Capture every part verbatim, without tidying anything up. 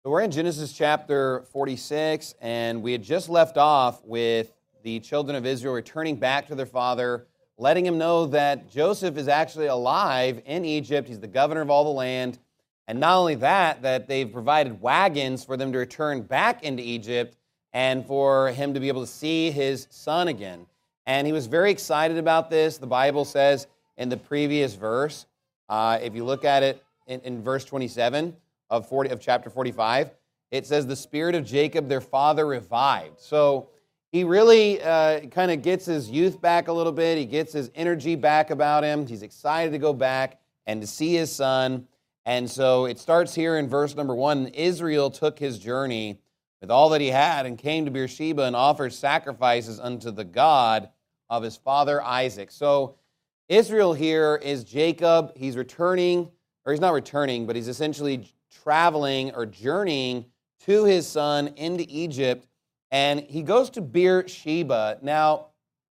So we're in Genesis chapter forty-six, and we had just left off with the children of Israel returning back to their father, letting him know that Joseph is actually alive in Egypt. He's the governor of all the land. And not only that, that they've provided wagons for them to return back into Egypt and for him to be able to see his son again. And he was very excited about this. The Bible says in the previous verse, uh, if you look at it in, in verse twenty-seven, Of, forty, of chapter forty-five, it says, the spirit of Jacob, their father, revived. So he really uh, kind of gets his youth back a little bit. He gets his energy back about him. He's excited to go back and to see his son. And so it starts here in verse number one. Israel took his journey with all that he had and came to Beersheba and offered sacrifices unto the God of his father Isaac. So Israel here is Jacob. He's returning, or he's not returning, but he's essentially traveling or journeying to his son into Egypt, and he goes to Beersheba. Now,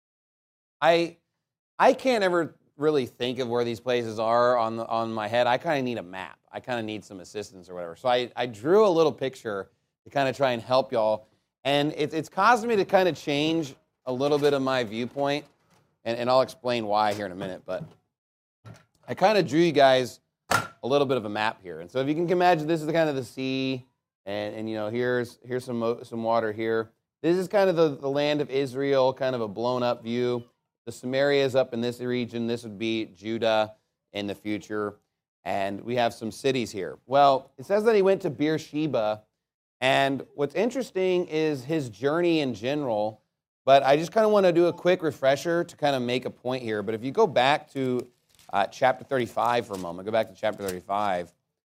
I I can't ever really think of where these places are on the, on my head. I kind of need a map. I kind of need some assistance or whatever. So I, I drew a little picture to kind of try and help y'all, and it, it's caused me to kind of change a little bit of my viewpoint, and, and I'll explain why here in a minute, but I kind of drew you guys a little bit of a map here. And so if you can imagine, this is the kind of the sea, and, and you know, here's here's some some water here. This is kind of the, the land of Israel, kind of a blown up view. The Samaria is up in this region. This would be Judah in the future. And we have some cities here. Well, it says that he went to Beersheba, and what's interesting is his journey in general, but I just kind of want to do a quick refresher to kind of make a point here. But if you go back to Uh, chapter thirty-five for a moment. Go back to chapter thirty-five.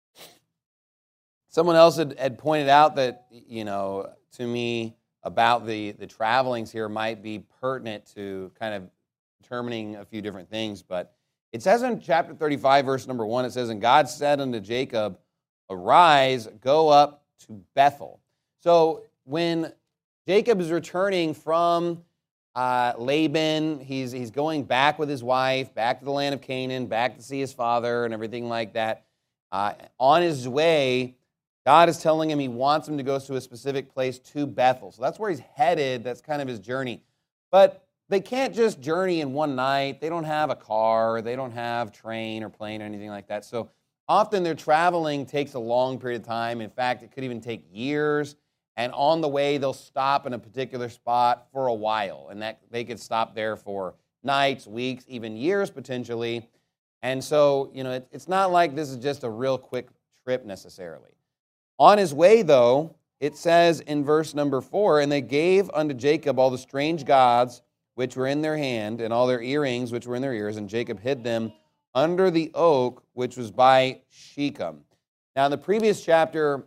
Someone else had, had pointed out that, you know, to me about the, the travelings here might be pertinent to kind of determining a few different things. But it says in chapter thirty-five, verse number one, it says, and God said unto Jacob, arise, go up to Bethel. So when Jacob is returning from Uh, Laban, he's he's going back with his wife, back to the land of Canaan, back to see his father and everything like that. Uh, on his way, God is telling him he wants him to go to a specific place, to Bethel. So that's where he's headed. That's kind of his journey. But they can't just journey in one night. They don't have a car. They don't have train or plane or anything like that. So often their traveling takes a long period of time. In fact, it could even take years. And on the way, they'll stop in a particular spot for a while. And that they could stop there for nights, weeks, even years potentially. And so, you know, it, it's not like this is just a real quick trip necessarily. On his way, though, it says in verse number four, and they gave unto Jacob all the strange gods which were in their hand, and all their earrings which were in their ears, and Jacob hid them under the oak which was by Shechem. Now, in the previous chapter,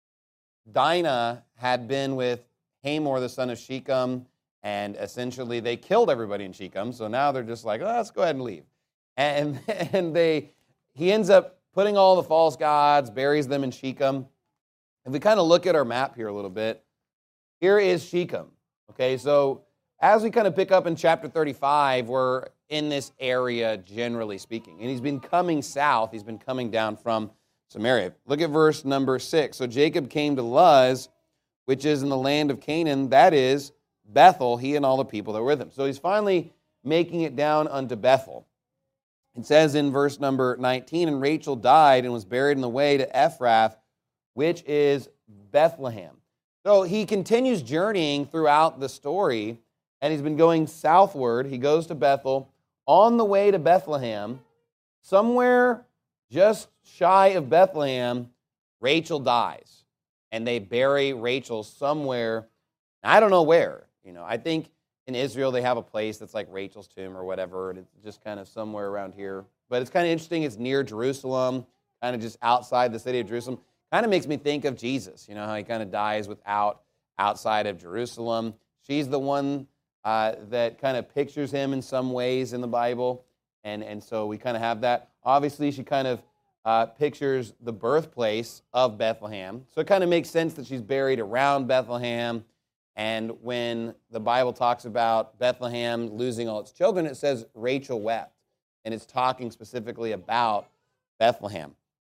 Dinah had been with Hamor, the son of Shechem, and essentially they killed everybody in Shechem. So now they're just like, oh, let's go ahead and leave. And and they he ends up putting all the false gods, buries them in Shechem. If we kind of look at our map here a little bit, here is Shechem. Okay, so as we kind of pick up in chapter thirty-five, we're in this area generally speaking. And he's been coming south. He's been coming down from Samaria. Look at verse number six. So Jacob came to Luz, which is in the land of Canaan, that is Bethel, he and all the people that were with him. So he's finally making it down unto Bethel. It says in verse number nineteen, and Rachel died and was buried in the way to Ephrath, which is Bethlehem. So he continues journeying throughout the story, and he's been going southward. He goes to Bethel. On the way to Bethlehem, somewhere just shy of Bethlehem, Rachel dies. And they bury Rachel somewhere. I don't know where. You know, I think in Israel they have a place that's like Rachel's tomb or whatever. And it's just kind of somewhere around here. But it's kind of interesting. It's near Jerusalem, kind of just outside the city of Jerusalem. Kind of makes me think of Jesus. You know, how he kind of dies without, outside of Jerusalem. She's the one uh, that kind of pictures him in some ways in the Bible. And, and so we kind of have that. Obviously, she kind of uh, pictures the birthplace of Bethlehem. So it kind of makes sense that she's buried around Bethlehem. And when the Bible talks about Bethlehem losing all its children, it says Rachel wept. And it's talking specifically about Bethlehem.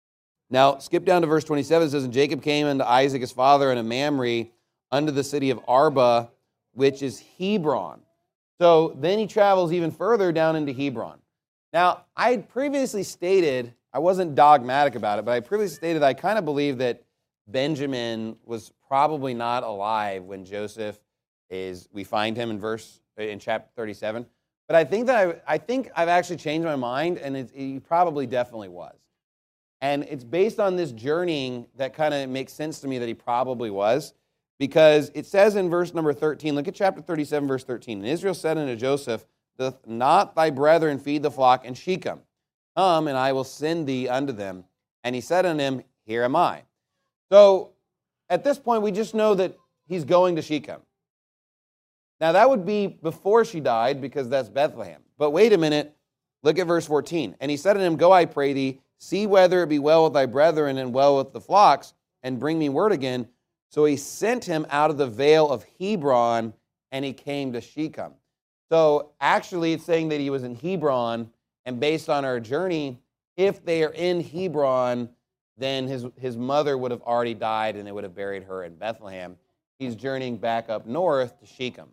Now, skip down to verse twenty-seven. It says, and Jacob came unto Isaac his father and to Mamre unto the city of Arba, which is Hebron. So then he travels even further down into Hebron. Now, I had previously stated, I wasn't dogmatic about it, but I previously stated I kind of believe that Benjamin was probably not alive when Joseph is, we find him in verse, in chapter thirty-seven. But I think that I, I think I've actually changed my mind, and it, he probably definitely was. And it's based on this journeying that kind of makes sense to me that he probably was, because it says in verse number thirteen, look at chapter thirty-seven, verse thirteen. And Israel said unto Joseph, doth not thy brethren feed the flock in Shechem? Come, and I will send thee unto them. And he said unto him, here am I. So at this point, we just know that he's going to Shechem. Now, that would be before she died, because that's Bethlehem. But wait a minute, look at verse fourteen. And he said unto him, go, I pray thee, see whether it be well with thy brethren and well with the flocks, and bring me word again. So he sent him out of the vale of Hebron, and he came to Shechem. So actually, it's saying that he was in Hebron, and based on our journey, if they are in Hebron, then his, his mother would have already died, and they would have buried her in Bethlehem. He's journeying back up north to Shechem.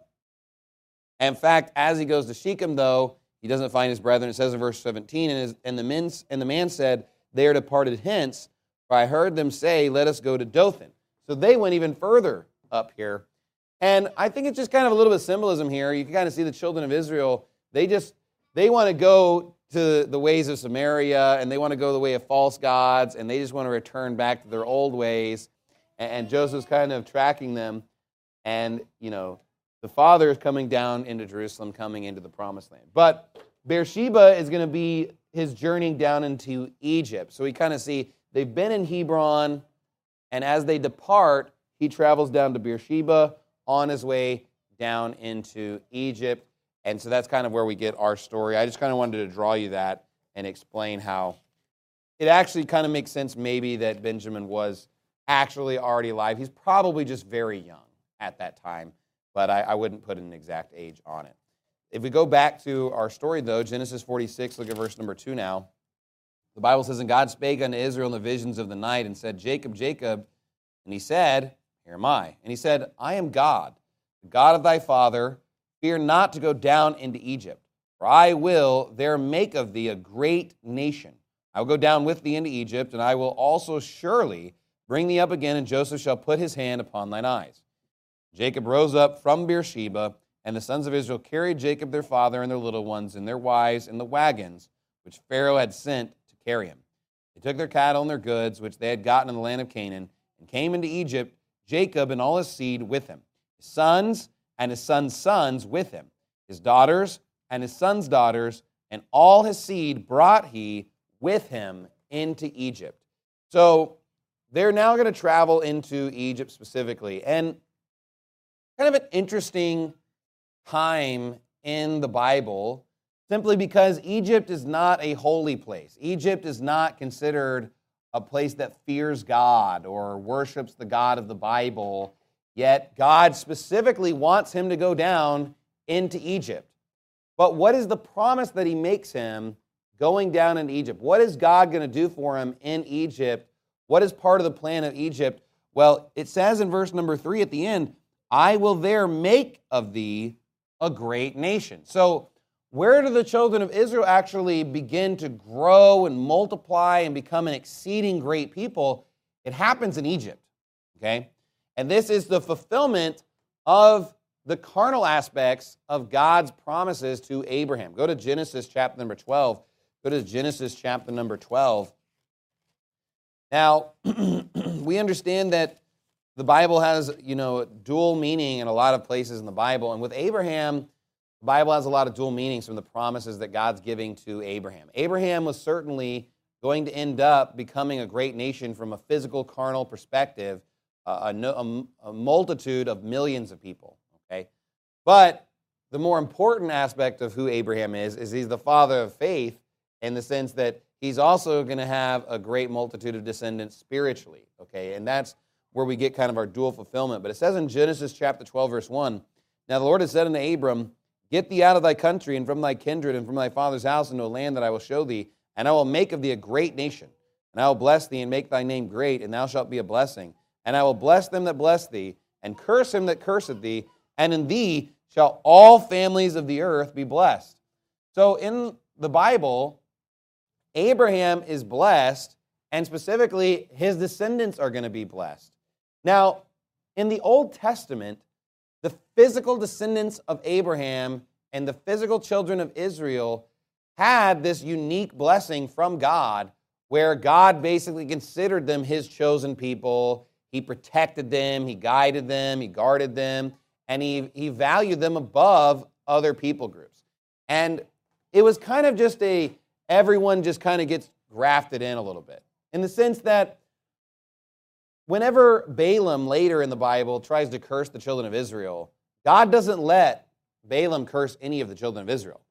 In fact, as he goes to Shechem, though, he doesn't find his brethren. It says in verse seventeen, and, his, and, the, men, and the man said, they are departed hence, for I heard them say, let us go to Dothan. So they went even further up here. And I think it's just kind of a little bit of symbolism here. You can kind of see the children of Israel, they just, they want to go to the ways of Samaria, and they want to go the way of false gods, and they just want to return back to their old ways. And, and Joseph's kind of tracking them. And, you know, the father is coming down into Jerusalem, coming into the promised land. But Beersheba is going to be his journeying down into Egypt. So we kind of see they've been in Hebron, and as they depart, he travels down to Beersheba on his way down into Egypt. And so that's kind of where we get our story. I just kind of wanted to draw you that and explain how it actually kind of makes sense maybe that Benjamin was actually already alive. He's probably just very young at that time, but I, I wouldn't put an exact age on it. If we go back to our story, though, Genesis forty-six, look at verse number two now. The Bible says, and God spake unto Israel in the visions of the night, and said, Jacob, Jacob. And he said, here am I. And he said, I am God, the God of thy father. Fear not to go down into Egypt, for I will there make of thee a great nation. I will go down with thee into Egypt, and I will also surely bring thee up again, and Joseph shall put his hand upon thine eyes. Jacob rose up from Beersheba, and the sons of Israel carried Jacob their father and their little ones and their wives in the wagons which Pharaoh had sent to carry him. They took their cattle and their goods, which they had gotten in the land of Canaan, and came into Egypt, Jacob and all his seed with him, his sons and his sons' sons with him, his daughters and his sons' daughters, and all his seed brought he with him into Egypt. So they're now going to travel into Egypt specifically. And kind of an interesting time in the Bible, simply because Egypt is not a holy place. Egypt is not considered a place that fears God or worships the God of the Bible, yet God specifically wants him to go down into Egypt. But what is the promise that he makes him going down into Egypt? What is God going to do for him in Egypt? What is part of the plan of Egypt? Well, it says in verse number three at the end, I will there make of thee a great nation. So where do the children of Israel actually begin to grow and multiply and become an exceeding great people? It happens in Egypt, okay? And this is the fulfillment of the carnal aspects of God's promises to Abraham. Go to Genesis chapter number twelve. Go to Genesis chapter number twelve. Now, we understand that the Bible has, you know, dual meaning in a lot of places in the Bible. And with Abraham, the Bible has a lot of dual meanings from the promises that God's giving to Abraham. Abraham was certainly going to end up becoming a great nation from a physical, carnal perspective, a, a, a multitude of millions of people, okay? But the more important aspect of who Abraham is, is he's the father of faith in the sense that he's also going to have a great multitude of descendants spiritually, okay? And that's where we get kind of our dual fulfillment. But it says in Genesis chapter twelve, verse one, now the Lord has said unto Abram, get thee out of thy country and from thy kindred and from thy father's house into a land that I will show thee, and I will make of thee a great nation. And I will bless thee and make thy name great, and thou shalt be a blessing. And I will bless them that bless thee, and curse him that curseth thee, and in thee shall all families of the earth be blessed. So in the Bible, Abraham is blessed, and specifically his descendants are going to be blessed. Now, in the Old Testament, the physical descendants of Abraham and the physical children of Israel had this unique blessing from God, where God basically considered them his chosen people. He protected them, he guided them, he guarded them, and he, he valued them above other people groups. And it was kind of just a, everyone just kind of gets grafted in a little bit, in the sense that whenever Balaam later in the Bible tries to curse the children of Israel, God doesn't let Balaam curse any of the children of Israel.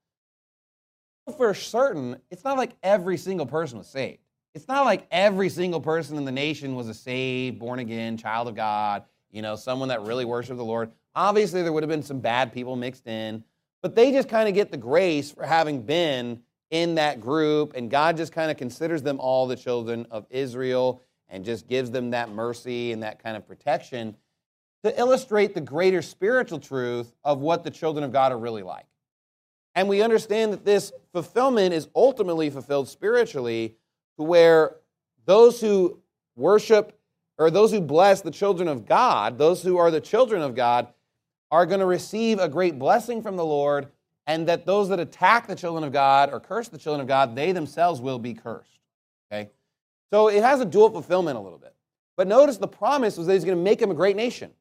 For certain, it's not like every single person was saved. It's not like every single person in the nation was a saved, born-again, child of God, you know, someone that really worshiped the Lord. Obviously, there would have been some bad people mixed in, but they just kind of get the grace for having been in that group, and God just kind of considers them all the children of Israel and just gives them that mercy and that kind of protection to illustrate the greater spiritual truth of what the children of God are really like. And we understand that this fulfillment is ultimately fulfilled spiritually, to where those who worship, or those who bless the children of God, those who are the children of God, are going to receive a great blessing from the Lord, and that those that attack the children of God or curse the children of God, they themselves will be cursed. Okay? So it has a dual fulfillment a little bit. But notice the promise was that he's going to make them a great nation.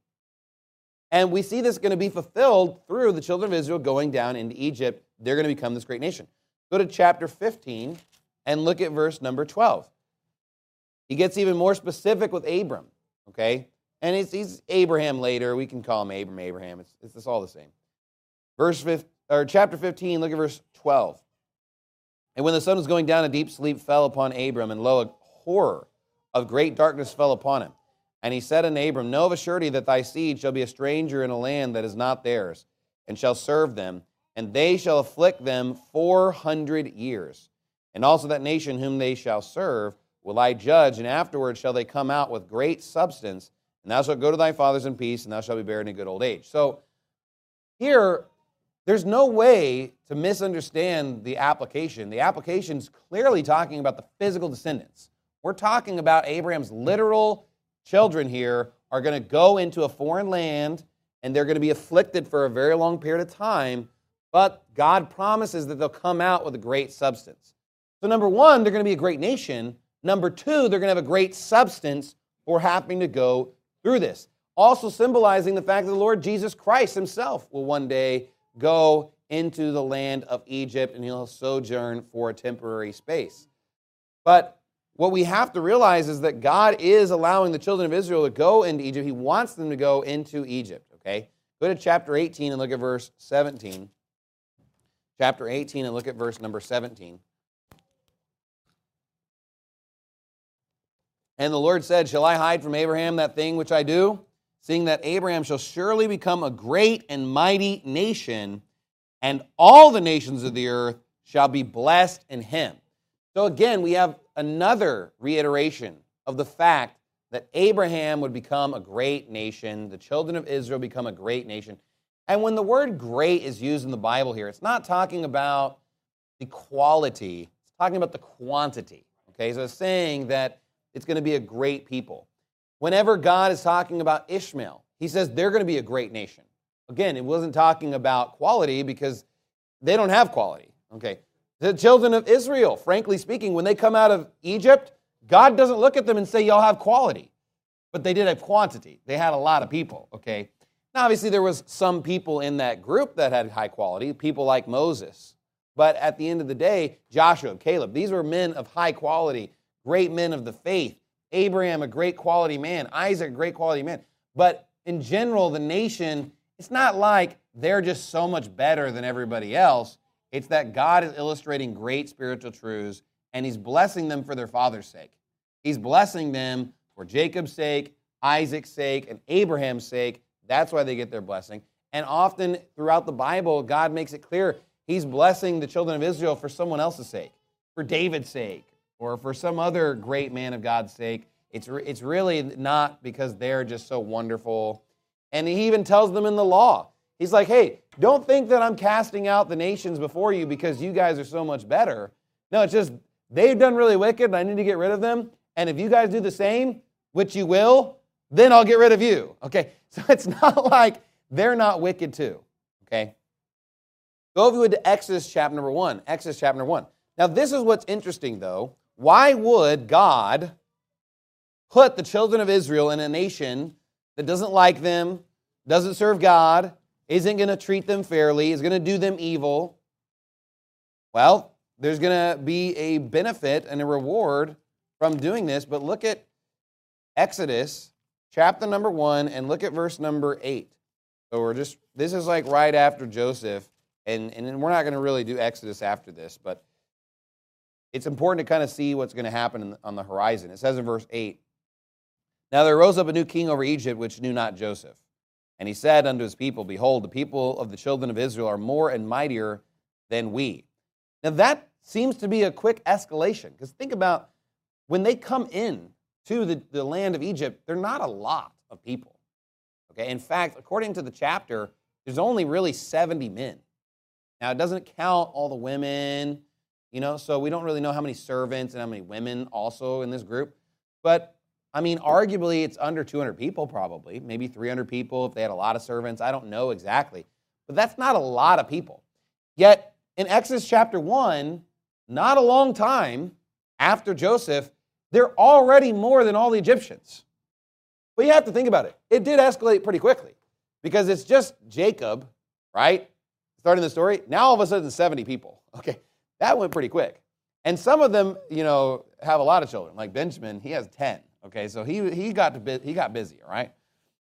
And we see this going to be fulfilled through the children of Israel going down into Egypt. They're going to become this great nation. Go to chapter fifteen and look at verse number twelve. He gets even more specific with Abram, okay? And it's, he's Abraham later. We can call him Abram, Abraham. It's, it's, it's all the same. Verse fifteen, or chapter fifteen, look at verse twelve. And when the sun was going down, a deep sleep fell upon Abram, and lo, a horror of great darkness fell upon him. And he said unto Abram, know of a surety that thy seed shall be a stranger in a land that is not theirs, and shall serve them, and they shall afflict them four hundred years. And also that nation whom they shall serve will I judge, and afterward shall they come out with great substance, and thou shalt go to thy fathers in peace, and thou shalt be buried in a good old age. So here, there's no way to misunderstand the application. The application's clearly talking about the physical descendants. We're talking about Abraham's literal children here are going to go into a foreign land, and they're going to be afflicted for a very long period of time, but God promises that they'll come out with a great substance. So number one, they're going to be a great nation. Number two, they're going to have a great substance for having to go through this. Also symbolizing the fact that the Lord Jesus Christ himself will one day go into the land of Egypt, and he'll sojourn for a temporary space. But what we have to realize is that God is allowing the children of Israel to go into Egypt. He wants them to go into Egypt, okay? Go to chapter eighteen and look at verse seventeen. Chapter eighteen and look at verse number seventeen. And the Lord said, shall I hide from Abraham that thing which I do? Seeing that Abraham shall surely become a great and mighty nation, and all the nations of the earth shall be blessed in him. So again, we have another reiteration of the fact that Abraham would become a great nation, the children of Israel become a great nation. And when the word great is used in the Bible here, it's not talking about the quality, it's talking about the quantity. Okay, so it's saying that it's going to be a great people. Whenever God is talking about Ishmael, he says they're going to be a great nation. Again, it wasn't talking about quality because they don't have quality. Okay. The children of Israel, frankly speaking, when they come out of Egypt, God doesn't look at them and say, y'all have quality. But they did have quantity. They had a lot of people, okay? Now, obviously, there was some people in that group that had high quality, people like Moses. But at the end of the day, Joshua, Caleb, these were men of high quality, great men of the faith. Abraham, a great quality man. Isaac, a great quality man. But in general, the nation, it's not like they're just so much better than everybody else. It's that God is illustrating great spiritual truths, and he's blessing them for their father's sake. He's blessing them for Jacob's sake, Isaac's sake, and Abraham's sake. That's why they get their blessing. And often throughout the Bible, God makes it clear he's blessing the children of Israel for someone else's sake, for David's sake, or for some other great man of God's sake. It's, re- it's really not because they're just so wonderful. And he even tells them in the law. He's like, hey, don't think that I'm casting out the nations before you because you guys are so much better. No, it's just they've done really wicked and I need to get rid of them. And if you guys do the same, which you will, then I'll get rid of you. Okay, so it's not like they're not wicked too. Okay, go over to Exodus chapter number one. Exodus chapter one. Now this is what's interesting though. Why would God put the children of Israel in a nation that doesn't like them, doesn't serve God, isn't going to treat them fairly, is going to do them evil? Well, there's going to be a benefit and a reward from doing this, but look at Exodus chapter number one and look at verse number eight. So we're just, this is like right after Joseph, and, and we're not going to really do Exodus after this, but it's important to kind of see what's going to happen in the, on the horizon. It says in verse eight, now there rose up a new king over Egypt, which knew not Joseph. And he said unto his people, behold, the people of the children of Israel are more and mightier than we. Now that seems to be a quick escalation, because think about when they come in to the, the land of Egypt, they're not a lot of people. Okay, in fact, according to the chapter, there's only really seventy men. Now it doesn't count all the women, you know, so we don't really know how many servants and how many women also in this group. But I mean, arguably, it's under two hundred people probably, maybe three hundred people if they had a lot of servants. I don't know exactly. But that's not a lot of people. Yet, in Exodus chapter one, not a long time after Joseph, they're already more than all the Egyptians. But you have to think about it. It did escalate pretty quickly because it's just Jacob, right? Starting the story. Now, all of a sudden, seventy people. Okay, that went pretty quick. And some of them, you know, have a lot of children. Like Benjamin, he has ten. Okay, so he he got to he got busy, all right?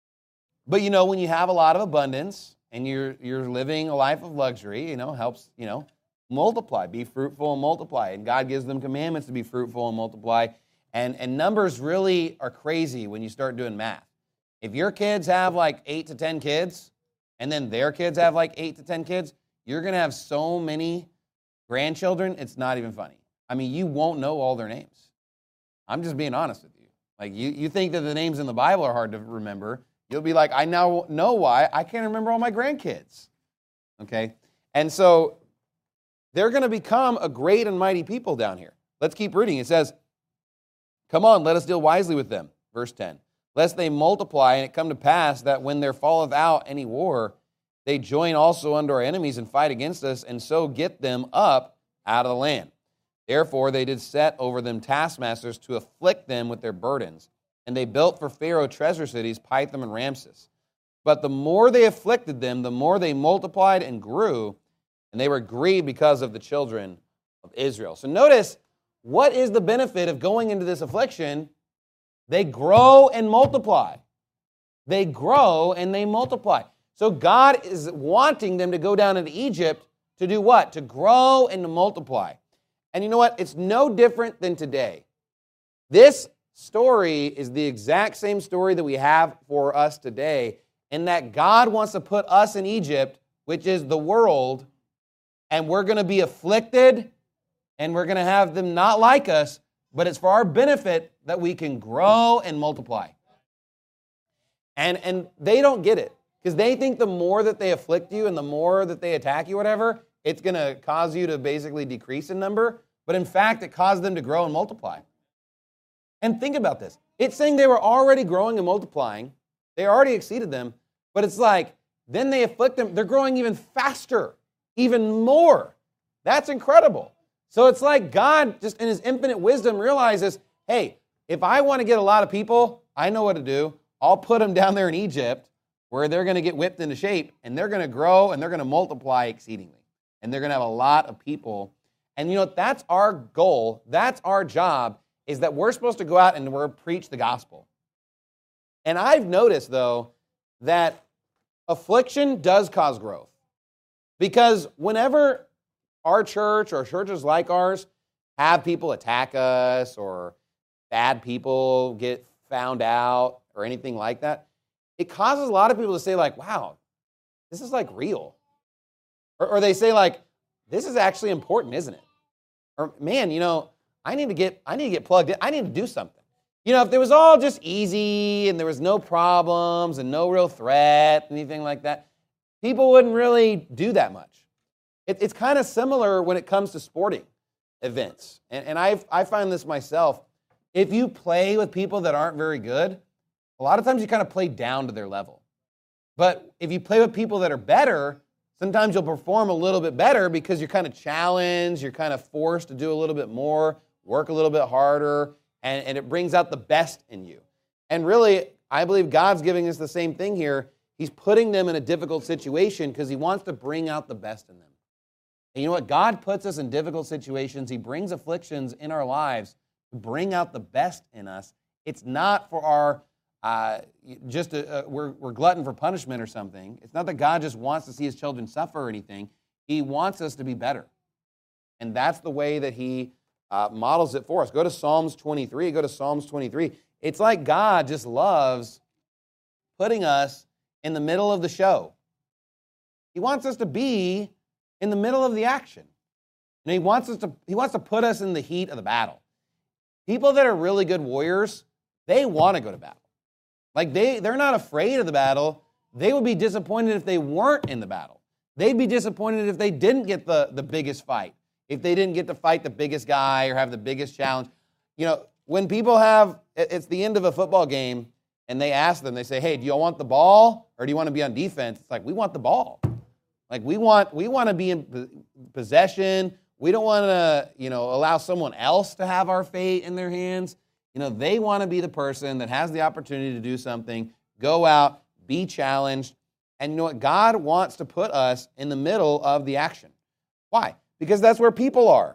But you know, when you have a lot of abundance and you're you're living a life of luxury, you know, helps, you know, multiply, be fruitful and multiply. And God gives them commandments to be fruitful and multiply. And and numbers really are crazy when you start doing math. If your kids have like eight to ten kids, and then their kids have like eight to ten kids, you're gonna have so many grandchildren, it's not even funny. I mean, you won't know all their names. I'm just being honest with you. Like, you, you think that the names in the Bible are hard to remember. You'll be like, I now know why. I can't remember all my grandkids. Okay? And so they're going to become a great and mighty people down here. Let's keep reading. It says, come on, let us deal wisely with them. Verse ten. Lest they multiply, and it come to pass that when there falleth out any war, they join also unto our enemies and fight against us, and so get them up out of the land. Therefore they did set over them taskmasters to afflict them with their burdens. And they built for Pharaoh treasure cities, Pithom and Ramses. But the more they afflicted them, the more they multiplied and grew, and they were grieved because of the children of Israel. So notice, what is the benefit of going into this affliction? They grow and multiply. They grow and they multiply. So God is wanting them to go down into Egypt to do what? To grow and to multiply. And you know what? It's no different than today. This story is the exact same story that we have for us today, in that God wants to put us in Egypt, which is the world, and we're going to be afflicted, and we're going to have them not like us, but it's for our benefit that we can grow and multiply. And, and they don't get it, because they think the more that they afflict you and the more that they attack you, whatever, it's going to cause you to basically decrease in number, but in fact, it caused them to grow and multiply. And think about this. It's saying they were already growing and multiplying. They already exceeded them, but it's like, then they afflict them. They're growing even faster, even more. That's incredible. So it's like God, just in his infinite wisdom, realizes, hey, if I want to get a lot of people, I know what to do. I'll put them down there in Egypt where they're going to get whipped into shape, and they're going to grow, and they're going to multiply exceedingly. And they're going to have a lot of people. And you know, that's our goal. That's our job, is that we're supposed to go out and we're preach the gospel. And I've noticed, though, that affliction does cause growth. Because whenever our church or churches like ours have people attack us or bad people get found out or anything like that, it causes a lot of people to say, like, wow, this is like real. Or, or they say, like, this is actually important, isn't it? Or, man, you know, I need to get, I need to get plugged in. I need to do something. You know, if it was all just easy and there was no problems and no real threat, anything like that, people wouldn't really do that much. It, it's kind of similar when it comes to sporting events. And, and I've, I find this myself. If you play with people that aren't very good, a lot of times you kind of play down to their level. But if you play with people that are better, sometimes you'll perform a little bit better because you're kind of challenged, you're kind of forced to do a little bit more, work a little bit harder, and, and it brings out the best in you. And really, I believe God's giving us the same thing here. He's putting them in a difficult situation because he wants to bring out the best in them. And you know what? God puts us in difficult situations. He brings afflictions in our lives to bring out the best in us. It's not for our Uh, just a, uh, we're, we're glutton for punishment or something. It's not that God just wants to see his children suffer or anything. He wants us to be better. And that's the way that he uh, models it for us. Go to Psalms twenty-three. Go to Psalms twenty-three. It's like God just loves putting us in the middle of the show. He wants us to be in the middle of the action. And he wants us to, he wants to put us in the heat of the battle. People that are really good warriors, they want to go to battle. Like, they, they're not afraid of the battle. They would be disappointed if they weren't in the battle. They'd be disappointed if they didn't get the, the biggest fight, if they didn't get to fight the biggest guy or have the biggest challenge. You know, when people have, it's the end of a football game, and they ask them, they say, hey, do you want the ball or do you want to be on defense? It's like, we want the ball. Like, we want, we want to be in possession. We don't want to, you know, allow someone else to have our fate in their hands. You know, they want to be the person that has the opportunity to do something, go out, be challenged. And you know what? God wants to put us in the middle of the action. Why? Because that's where people are.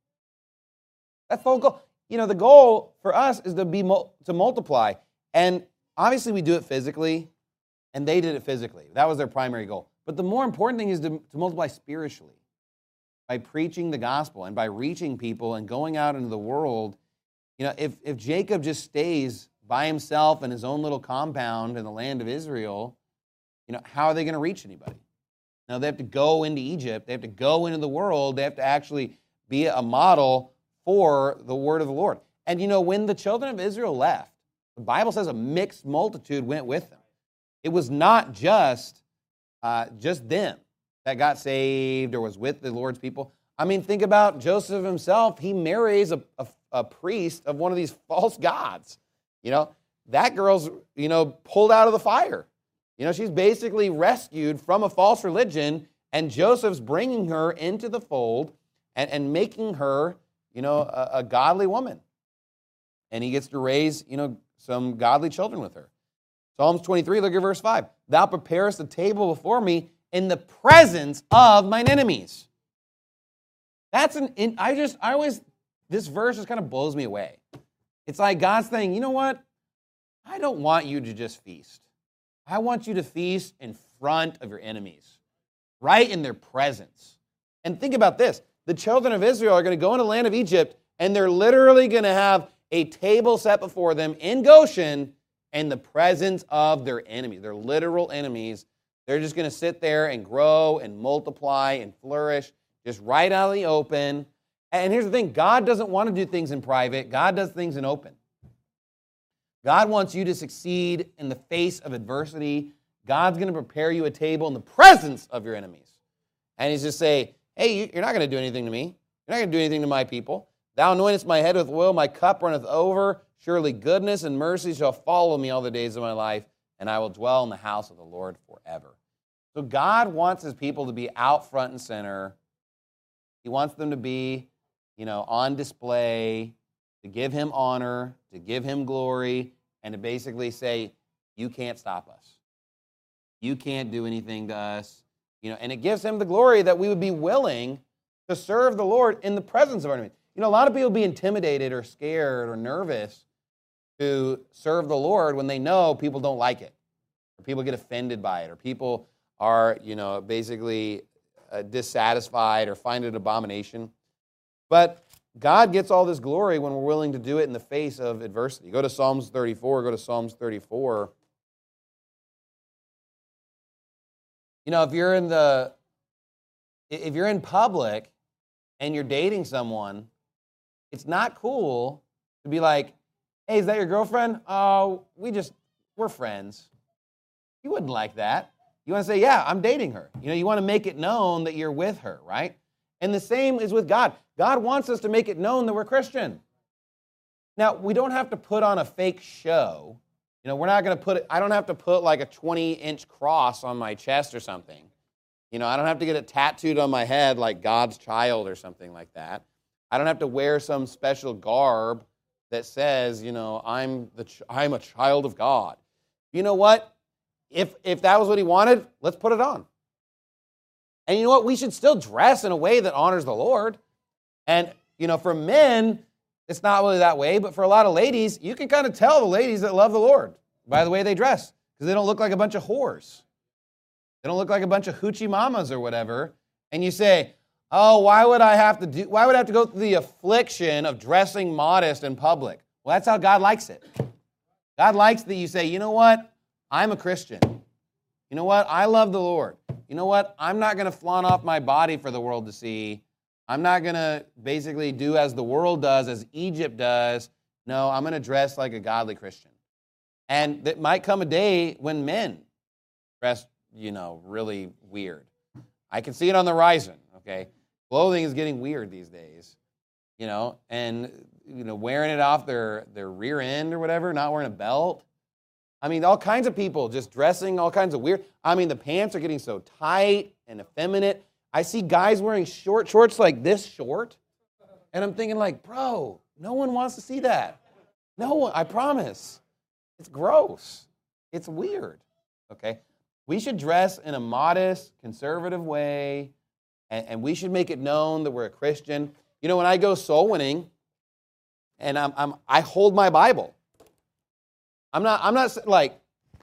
That's the whole goal. You know, the goal for us is to be to multiply. And obviously we do it physically, and they did it physically. That was their primary goal. But the more important thing is to, to multiply spiritually by preaching the gospel and by reaching people and going out into the world. You know, if, if Jacob just stays by himself in his own little compound in the land of Israel, you know, how are they going to reach anybody? Now, they have to go into Egypt. They have to go into the world. They have to actually be a model for the word of the Lord. And, you know, when the children of Israel left, the Bible says a mixed multitude went with them. It was not just, uh, just them that got saved or was with the Lord's people. I mean, think about Joseph himself. He marries a, a a priest of one of these false gods. You know, that girl's, you know, pulled out of the fire. You know, she's basically rescued from a false religion, and Joseph's bringing her into the fold and, and making her, you know, a, a godly woman. And he gets to raise, you know, some godly children with her. Psalms twenty-three, look at verse five. Thou preparest a table before me in the presence of mine enemies. That's an, in, I just, I always, this verse just kind of blows me away. It's like God's saying, you know what? I don't want you to just feast. I want you to feast in front of your enemies, right in their presence. And think about this. The children of Israel are going to go into the land of Egypt, and they're literally going to have a table set before them in Goshen in the presence of their enemies, their literal enemies. They're just going to sit there and grow and multiply and flourish just right out of the open. And here's the thing, God doesn't want to do things in private. God does things in open. God wants you to succeed in the face of adversity. God's going to prepare you a table in the presence of your enemies. And he's just say, hey, you're not going to do anything to me. You're not going to do anything to my people. Thou anointest my head with oil, my cup runneth over. Surely goodness and mercy shall follow me all the days of my life, and I will dwell in the house of the Lord forever. So God wants his people to be out front and center. He wants them to be, you know, on display, to give him honor, to give him glory, and to basically say, you can't stop us. You can't do anything to us. You know, and it gives him the glory that we would be willing to serve the Lord in the presence of our enemies. You know, a lot of people be intimidated or scared or nervous to serve the Lord when they know people don't like it, or people get offended by it, or people are, you know, basically uh, dissatisfied or find it an abomination. But God gets all this glory when we're willing to do it in the face of adversity. Go to Psalms thirty-four. Go to Psalms thirty-four. You know, if you're in the, if you're in public and you're dating someone, It's not cool to be like, hey, is that your girlfriend? Oh, we just, we're friends. You wouldn't like that. You want to say, yeah, I'm dating her. You know, you want to make it known that you're with her, right? And the same is with God. God wants us to make it known that we're Christian. Now, we don't have to put on a fake show. You know, we're not going to put it, I don't have to put like a twenty-inch cross on my chest or something. You know, I don't have to get it tattooed on my head like God's child or something like that. I don't have to wear some special garb that says, you know, I'm the ch- I'm a child of God. You know what? If if that was what he wanted, let's put it on. And you know what? We should still dress in a way that honors the Lord. And, you know, for men, it's not really that way, but for a lot of ladies, you can kind of tell the ladies that love the Lord by the way they dress, because they don't look like a bunch of whores. They don't look like a bunch of hoochie mamas or whatever. And you say, oh, why would I have to do, why would I have to go through the affliction of dressing modest in public? Well, that's how God likes it. God likes that you say, you know what? I'm a Christian. You know what? I love the Lord. You know what? I'm not going to flaunt off my body for the world to see. I'm not going to basically do as the world does, as Egypt does. No, I'm going to dress like a godly Christian. And it might come a day when men dress, you know, really weird. I can see it on the horizon, okay? Clothing is getting weird these days, you know, and, you know, wearing it off their, their rear end or whatever, not wearing a belt. I mean, all kinds of people just dressing all kinds of weird. I mean, the pants are getting so tight and effeminate. I see guys wearing short shorts like this short, and I'm thinking like, bro, no one wants to see that. No one, I promise. It's gross. It's weird, okay? We should dress in a modest, conservative way, and, and we should make it known that we're a Christian. You know, when I go soul winning, and I'm, I'm I hold my Bible. I'm not, I'm not like,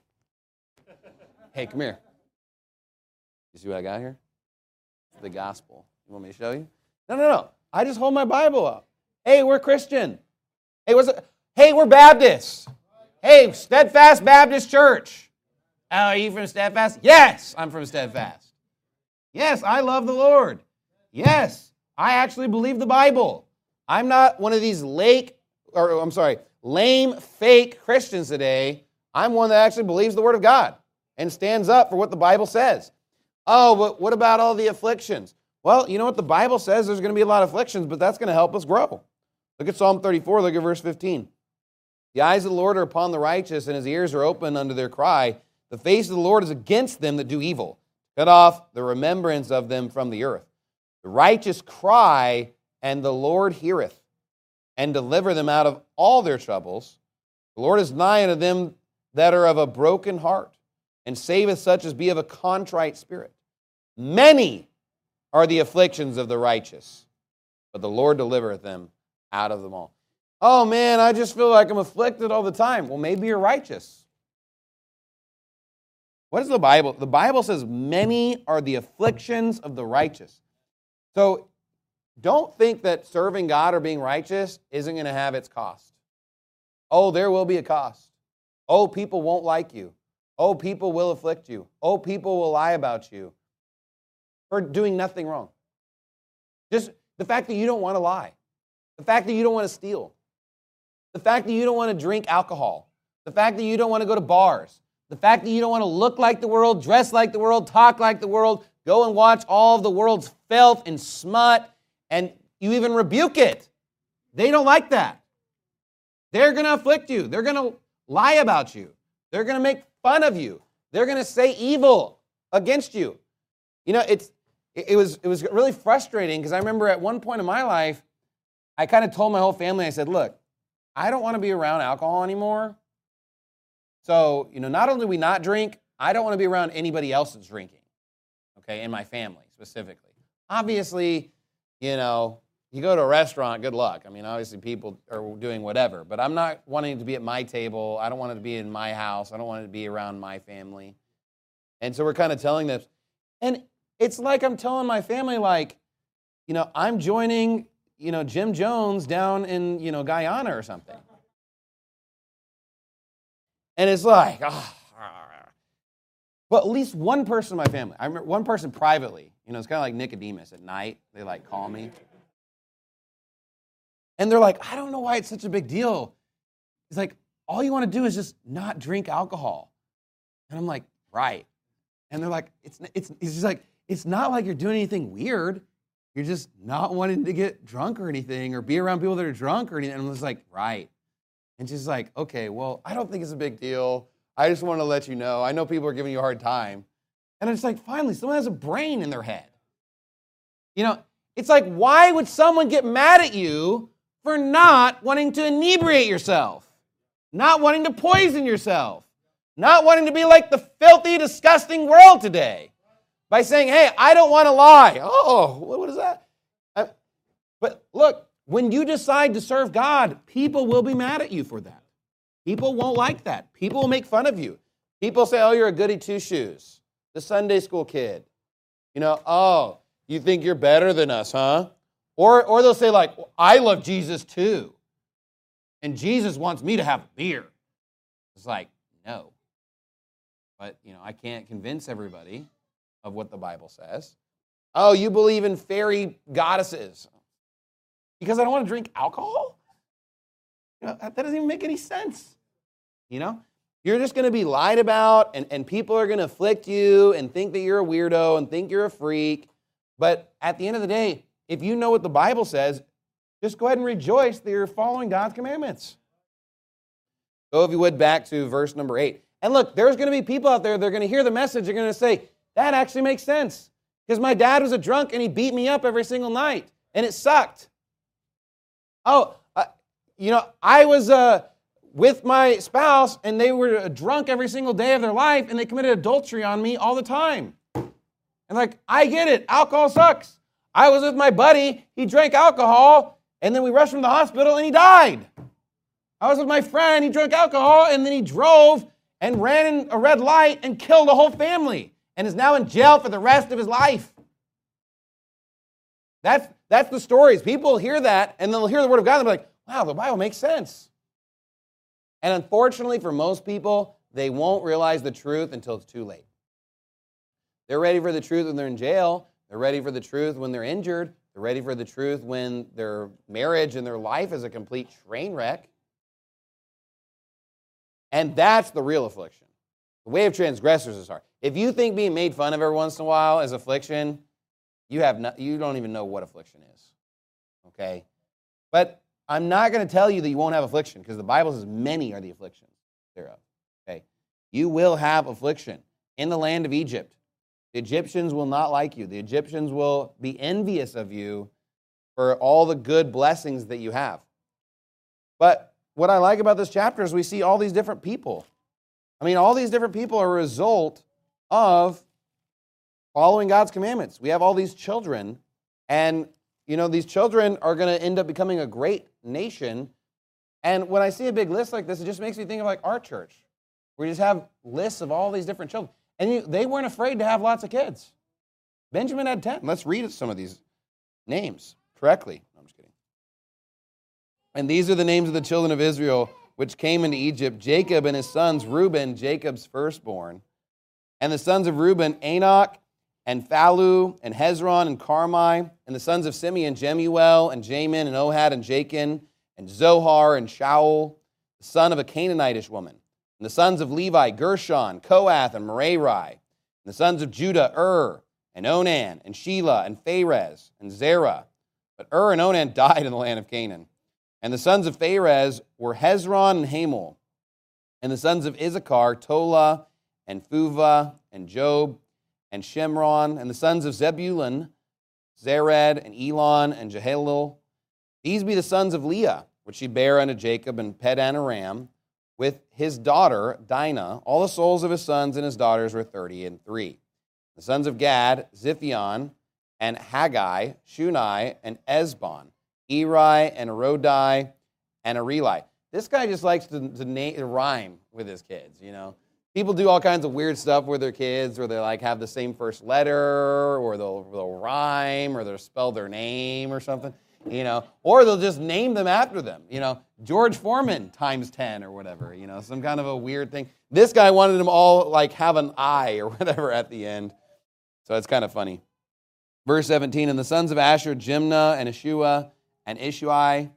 hey, come here. You see what I got here? The gospel. You want me to show you? No, no, no. I just hold my Bible up. Hey, we're Christian. Hey, what's it? Hey, we're Baptists. Hey, Steadfast Baptist Church. Oh, are you from Steadfast? Yes, I'm from Steadfast. Yes, I love the Lord. Yes, I actually believe the Bible. I'm not one of these lake, or I'm sorry, lame, fake Christians today. I'm one that actually believes the Word of God and stands up for what the Bible says. Oh, but what about all the afflictions? Well, you know what? The Bible says there's going to be a lot of afflictions, but that's going to help us grow. Look at Psalm thirty-four, look at verse fifteen. The eyes of the Lord are upon the righteous, and his ears are open unto their cry. The face of the Lord is against them that do evil. Cut off the remembrance of them from the earth. The righteous cry, and the Lord heareth, and deliver them out of all their troubles. The Lord is nigh unto them that are of a broken heart, and saveth such as be of a contrite spirit. Many are the afflictions of the righteous, but the Lord delivereth them out of them all. Oh man, I just feel like I'm afflicted all the time. Well, maybe you're righteous. What is the Bible? The Bible says many are the afflictions of the righteous. So don't think that serving God or being righteous isn't going to have its cost. Oh, there will be a cost. Oh, people won't like you. Oh, people will afflict you. Oh, people will lie about you for doing nothing wrong. Just the fact that you don't want to lie. The fact that you don't want to steal. The fact that you don't want to drink alcohol. The fact that you don't want to go to bars. The fact that you don't want to look like the world, dress like the world, talk like the world, go and watch all of the world's filth and smut, and you even rebuke it. They don't like that. They're going to afflict you. They're going to lie about you. They're going to make fun of you. They're going to say evil against you. You know, it's it, it was it was really frustrating because I remember at one point in my life, I kind of told my whole family, I said, look, I don't want to be around alcohol anymore. So, you know, not only do we not drink, I don't want to be around anybody else that's drinking, okay, in my family specifically. Obviously, you know, you go to a restaurant, good luck. I mean, obviously people are doing whatever, but I'm not wanting to be at my table. I don't want it to be in my house. I don't want it to be around my family. And so we're kind of telling this. And it's like I'm telling my family, like, you know, I'm joining, you know, Jim Jones down in, you know, Guyana or something. And it's like, oh, well, at least one person in my family, I remember one person privately, you know, it's kind of like Nicodemus at night. They like call me. And they're like, I don't know why it's such a big deal. It's like, all you want to do is just not drink alcohol. And I'm like, right. And they're like, it's it's it's just like, it's not like you're doing anything weird. You're just not wanting to get drunk or anything or be around people that are drunk or anything. And I'm just like, right. And she's like, okay, well, I don't think it's a big deal. I just want to let you know. I know people are giving you a hard time. And it's like, finally, someone has a brain in their head. You know, it's like, why would someone get mad at you for not wanting to inebriate yourself? Not wanting to poison yourself, not wanting to be like the filthy, disgusting world today by saying, hey, I don't want to lie. Oh, what is that? I, but look, when you decide to serve God, people will be mad at you for that. People won't like that. People will make fun of you. People say, oh, you're a goody two-shoes, the Sunday school kid. You know, oh, you think you're better than us, huh? Or, or they'll say like, well, I love Jesus too. And Jesus wants me to have a beer. It's like, no. But, you know, I can't convince everybody of what the Bible says. Oh, you believe in fairy goddesses. Because I don't want to drink alcohol? You know, that doesn't even make any sense. You know? You're just going to be lied about, and, and people are going to afflict you and think that you're a weirdo and think you're a freak. But at the end of the day, if you know what the Bible says, just go ahead and rejoice that you're following God's commandments. Go, if you would, back to verse number eight. And look, there's going to be people out there that are going to hear the message. They're going to say, that actually makes sense. Because my dad was a drunk and he beat me up every single night. And it sucked. Oh, uh, you know, I was uh, with my spouse and they were drunk every single day of their life and they committed adultery on me all the time. And like, I get it. Alcohol sucks. I was with my buddy. He drank alcohol. And then we rushed him to the hospital, and he died. I was with my friend. He drank alcohol, and then he drove and ran in a red light and killed a whole family and is now in jail for the rest of his life. That's, that's the stories. People hear that, and they'll hear the word of God, and they'll be like, wow, the Bible makes sense. And unfortunately, for most people, they won't realize the truth until it's too late. They're ready for the truth when they're in jail. They're ready for the truth when they're injured. They're ready for the truth when their marriage and their life is a complete train wreck. And that's the real affliction. The way of transgressors is hard. If you think being made fun of every once in a while is affliction, you have no, you don't even know what affliction is. Okay? But I'm not going to tell you that you won't have affliction because the Bible says many are the afflictions thereof. Okay? You will have affliction in the land of Egypt. The Egyptians will not like you. The Egyptians will be envious of you for all the good blessings that you have. But what I like about this chapter is we see all these different people. I mean, all these different people are a result of following God's commandments. We have all these children, and, you know, these children are going to end up becoming a great nation. And when I see a big list like this, it just makes me think of like our church, where you just have lists of all these different children. And you, they weren't afraid to have lots of kids. Benjamin had ten. Let's read some of these names correctly. No, I'm just kidding. And these are the names of the children of Israel which came into Egypt: Jacob and his sons, Reuben, Jacob's firstborn. And the sons of Reuben, Enoch, and Phalu, and Hezron, and Carmi. And the sons of Simeon, Jemuel, and Jamin, and Ohad, and Jachin, and Zohar, and Shaul, the son of a Canaanitish woman. And the sons of Levi, Gershon, Kohath, and Merari. And the sons of Judah, Ur, and Onan, and Shelah, and Pharez, and Zerah. But Ur and Onan died in the land of Canaan. And the sons of Pharez were Hezron and Hamul. And the sons of Issachar, Tola, and Phuvah, and Job, and Shimron. And the sons of Zebulun, Zered, and Elon, and Jehalel. These be the sons of Leah, which she bare unto Jacob in Padan Aram, with his daughter Dinah. All the souls of his sons and his daughters were thirty and three. The sons of Gad, Ziphion, and Haggai, Shunai, and Ezbon, Eri, and Arodi, and Areli. This guy just likes to, to, na- to rhyme with his kids, you know. People do all kinds of weird stuff with their kids, or they like have the same first letter, or they'll, they'll rhyme, or they'll spell their name or something. You know, or they'll just name them after them. You know, George Foreman times ten or whatever. You know, some kind of a weird thing. This guy wanted them all like have an I or whatever at the end. So it's kind of funny. Verse seventeen, and the sons of Asher, Jimnah, and Ishua, and Ishui,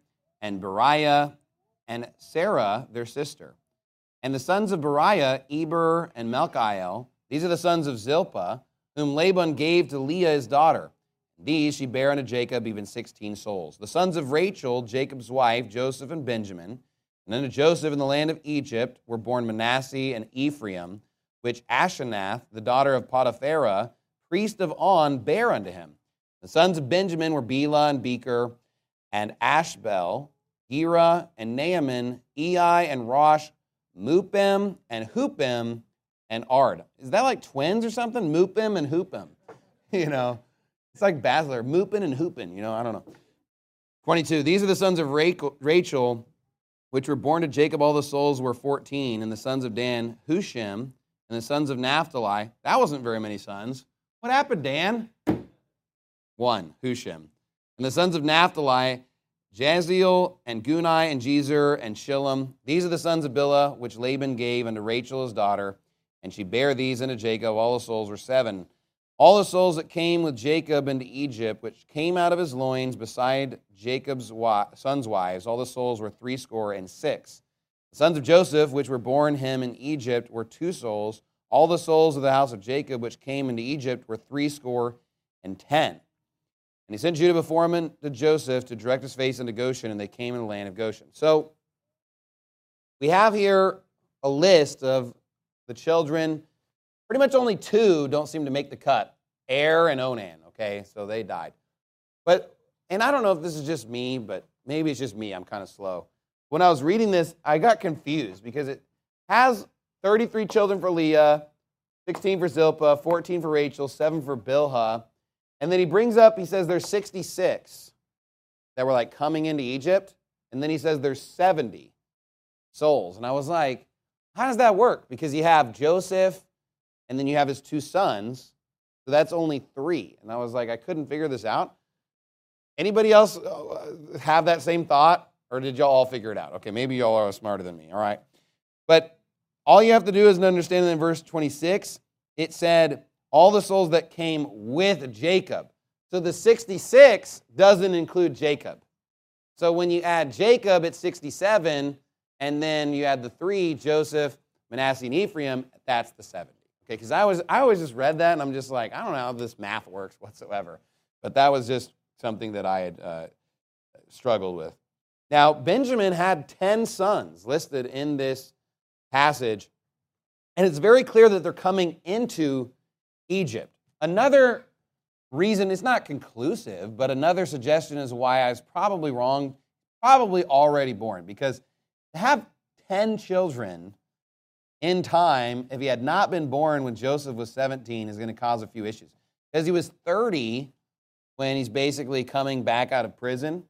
and Beriah, and Sarah, their sister. And the sons of Beriah, Eber and Melchiel, these are the sons of Zilpah, whom Laban gave to Leah his daughter. These she bare unto Jacob, even sixteen souls. The sons of Rachel, Jacob's wife, Joseph and Benjamin. And unto Joseph in the land of Egypt were born Manasseh and Ephraim, which Asenath, the daughter of Potipharah, priest of On, bare unto him. The sons of Benjamin were Bela and Becher, and Ashbel, Gera, and Naaman, Ei, and Rosh, Mupim, and Hupim, and Ard. Is that like twins or something? Mupim and Hupim. You know, it's like Basler. Mupin and Hupin, you know, I don't know. twenty-two, these are the sons of Rachel, which were born to Jacob. All the souls were fourteen. And the sons of Dan, Hushim, and the sons of Naphtali. That wasn't very many sons. What happened, Dan? One, Hushim. And the sons of Naphtali, Jaziel, and Gunai, and Jezer, and Shillem. These are the sons of Bilhah, which Laban gave unto Rachel his daughter. And she bare these unto Jacob. All the souls were seven. All the souls that came with Jacob into Egypt, which came out of his loins, beside Jacob's sons' wives, all the souls were threescore and six. The sons of Joseph, which were born him in Egypt, were two souls. All the souls of the house of Jacob, which came into Egypt, were threescore and ten. And he sent Judah before him to Joseph to direct his face into Goshen, and they came in the land of Goshen. So we have here a list of the children. Pretty much only two don't seem to make the cut, Er and Onan, okay? So they died. But, and I don't know if this is just me, but maybe it's just me. I'm kind of slow. When I was reading this, I got confused because it has thirty-three children for Leah, sixteen for Zilpah, fourteen for Rachel, seven for Bilhah. And then he brings up, he says there's sixty-six that were like coming into Egypt. And then he says there's seventy souls. And I was like, how does that work? Because you have Joseph, and then you have his two sons. So that's only three. And I was like, I couldn't figure this out. Anybody else have that same thought? Or did y'all all figure it out? Okay, maybe y'all are smarter than me, all right? But all you have to do is understand that in verse twenty-six, it said, all the souls that came with Jacob. So the sixty-six doesn't include Jacob. So when you add Jacob, it's sixty-seven, and then you add the three, Joseph, Manasseh, and Ephraim, that's the seventy. Okay, because I was I always just read that, and I'm just like, I don't know how this math works whatsoever. But that was just something that I had uh, struggled with. Now, Benjamin had ten sons listed in this passage, and it's very clear that they're coming into Egypt. Another reason, it's not conclusive, but another suggestion is why I was probably wrong, probably already born, because to have ten children in time, if he had not been born when Joseph was seventeen, is going to cause a few issues. Because he was thirty when he's basically coming back out of prison,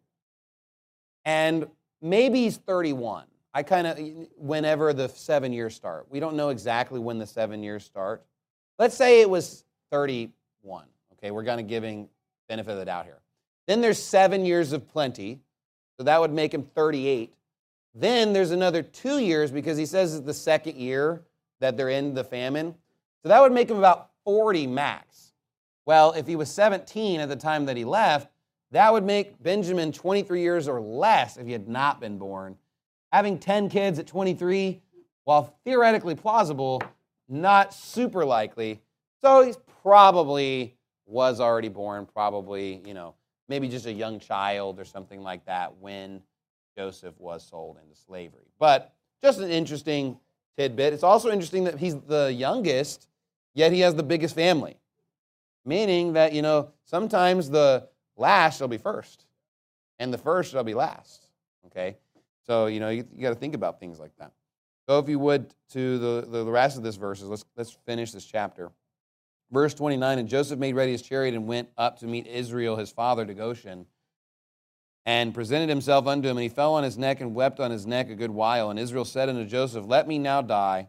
and maybe he's thirty-one. I kind of, whenever the seven years start. We don't know exactly when the seven years start. Let's say it was thirty-one. Okay, we're kind of giving benefit of the doubt here. Then there's seven years of plenty, so that would make him thirty-eight. Then there's another two years because he says it's the second year that they're in the famine. So that would make him about forty max. Well, if he was seventeen at the time that he left, that would make Benjamin twenty-three years or less if he had not been born. Having ten kids at twenty-three, while theoretically plausible, not super likely. So he probably was already born, probably, you know, maybe just a young child or something like that when Joseph was sold into slavery. But just an interesting tidbit. It's also interesting that he's the youngest, yet he has the biggest family. Meaning that, you know, sometimes the last shall be first, and the first shall be last. Okay? So, you know, you, you got to think about things like that. So if you would, to the, the rest of this verses, let's, let's finish this chapter. Verse twenty-nine, and Joseph made ready his chariot and went up to meet Israel, his father, to Goshen, and presented himself unto him, and he fell on his neck and wept on his neck a good while. And Israel said unto Joseph, let me now die,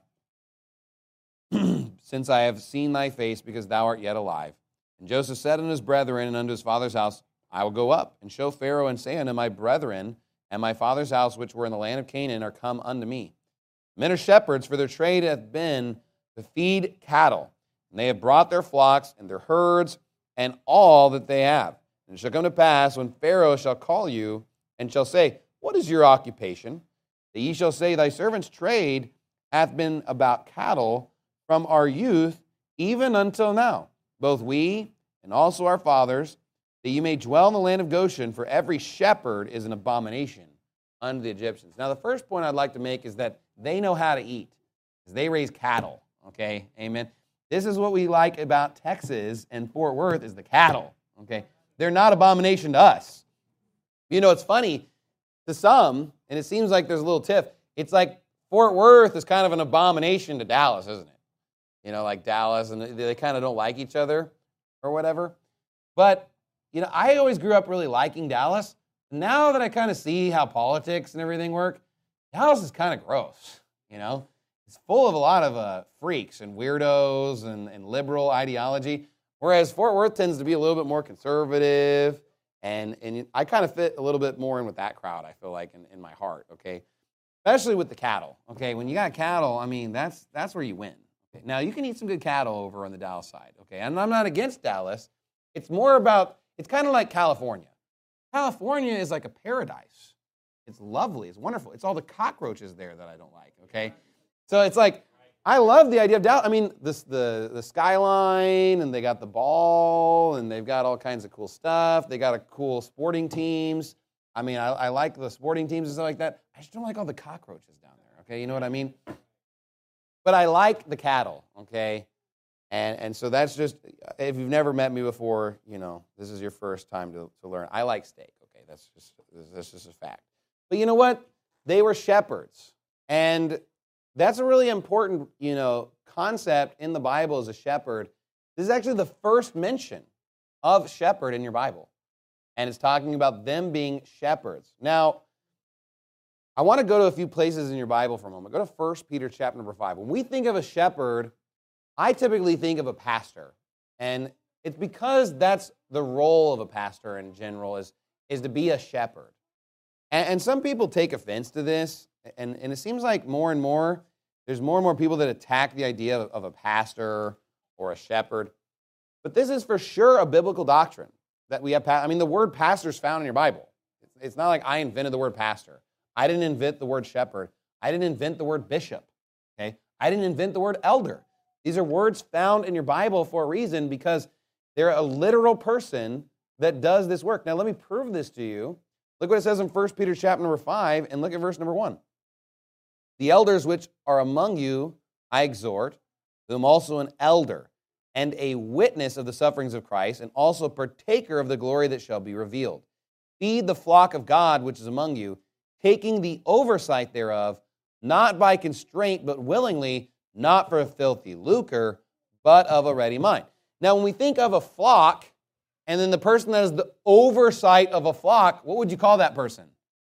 since I have seen thy face, because thou art yet alive. And Joseph said unto his brethren and unto his father's house, I will go up and show Pharaoh and say unto my brethren and my father's house, which were in the land of Canaan, are come unto me. Men are shepherds, for their trade hath been to feed cattle. And they have brought their flocks and their herds and all that they have. And it shall come to pass, when Pharaoh shall call you, and shall say, what is your occupation? That ye shall say, thy servant's trade hath been about cattle from our youth even until now, both we and also our fathers, that you may dwell in the land of Goshen, for every shepherd is an abomination unto the Egyptians. Now, the first point I'd like to make is that they know how to eat, because they raise cattle, okay? Amen. This is what we like about Texas and Fort Worth is the cattle, okay? They're not abomination to us. You know, it's funny, to some, and it seems like there's a little tiff, it's like Fort Worth is kind of an abomination to Dallas, isn't it? You know, like Dallas, and they kind of don't like each other or whatever. But, you know, I always grew up really liking Dallas. Now that I kind of see how politics and everything work, Dallas is kind of gross, you know? It's full of a lot of uh, freaks and weirdos and, and liberal ideology, whereas Fort Worth tends to be a little bit more conservative, and, and I kind of fit a little bit more in with that crowd, I feel like, in, in my heart, okay? Especially with the cattle, okay? When you got cattle, I mean, that's that's where you win. Okay? Now, you can eat some good cattle over on the Dallas side, okay? And I'm not against Dallas. It's more about, it's kind of like California. California is like a paradise. It's lovely. It's wonderful. It's all the cockroaches there that I don't like, okay? So it's like, I love the idea of Dallas. I mean, this, the, the skyline, and they got the ball, and they've got all kinds of cool stuff. They got a cool sporting teams. I mean, I, I like the sporting teams and stuff like that. I just don't like all the cockroaches down there, okay? You know what I mean? But I like the cattle, okay? And and so that's just, if you've never met me before, you know, this is your first time to, to learn. I like steak, okay? That's just, that's just a fact. But you know what? They were shepherds. And that's a really important, you know, concept in the Bible as a shepherd. This is actually the first mention of shepherd in your Bible. And it's talking about them being shepherds. Now, I want to go to a few places in your Bible for a moment. Go to First Peter chapter number five. When we think of a shepherd, I typically think of a pastor. And it's because that's the role of a pastor in general, is, is to be a shepherd. And, and some people take offense to this, and, and it seems like more and more, there's more and more people that attack the idea of, of a pastor or a shepherd. But this is for sure a biblical doctrine. That we have, I mean, the word pastor is found in your Bible. It's not like I invented the word pastor. I didn't invent the word shepherd. I didn't invent the word bishop. Okay, I didn't invent the word elder. These are words found in your Bible for a reason, because they're a literal person that does this work. Now, let me prove this to you. Look what it says in First Peter chapter number five, and look at verse number one. The elders which are among you, I exhort, whom also an elder, and a witness of the sufferings of Christ, and also partaker of the glory that shall be revealed. Feed the flock of God which is among you, taking the oversight thereof, not by constraint, but willingly, not for a filthy lucre, but of a ready mind. Now, when we think of a flock, and then the person that has the oversight of a flock, what would you call that person?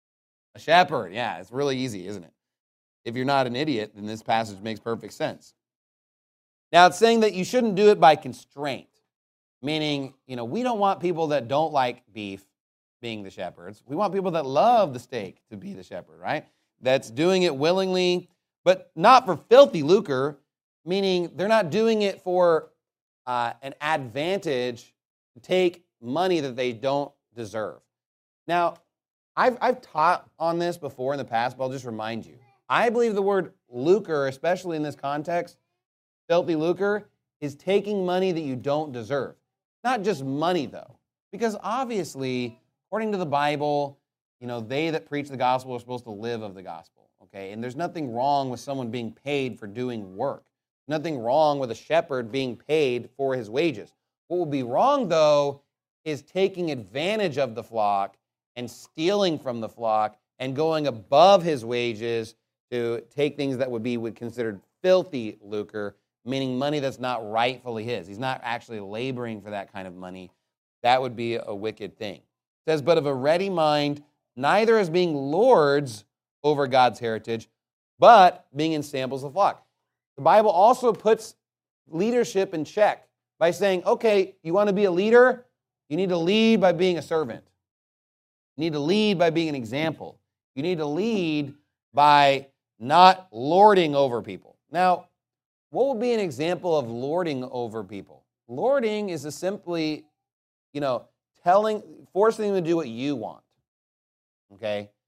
A shepherd. Yeah, it's really easy, isn't it? If you're not an idiot, then this passage makes perfect sense. Now, it's saying that you shouldn't do it by constraint, meaning, you know, we don't want people that don't like beef being the shepherds. We want people that love the steak to be the shepherd, right? That's doing it willingly, but not for filthy lucre, meaning they're not doing it for uh, an advantage to take money that they don't deserve. Now, I've, I've taught on this before in the past, but I'll just remind you. I believe the word lucre, especially in this context, filthy lucre, is taking money that you don't deserve. Not just money, though, because obviously, according to the Bible, you know, they that preach the gospel are supposed to live of the gospel, okay? And there's nothing wrong with someone being paid for doing work. Nothing wrong with a shepherd being paid for his wages. What would be wrong, though, is taking advantage of the flock and stealing from the flock and going above his wages to take things that would be would considered filthy lucre, meaning money that's not rightfully his. He's not actually laboring for that kind of money. That would be a wicked thing. It says, but of a ready mind, neither as being lords over God's heritage, but being in samples of flock. The Bible also puts leadership in check by saying, okay, you want to be a leader? You need to lead by being a servant. You need to lead by being an example. You need to lead by not lording over people. Now, what would be an example of lording over people? Lording is a simply, you know, telling, forcing them to do what you want. Okay?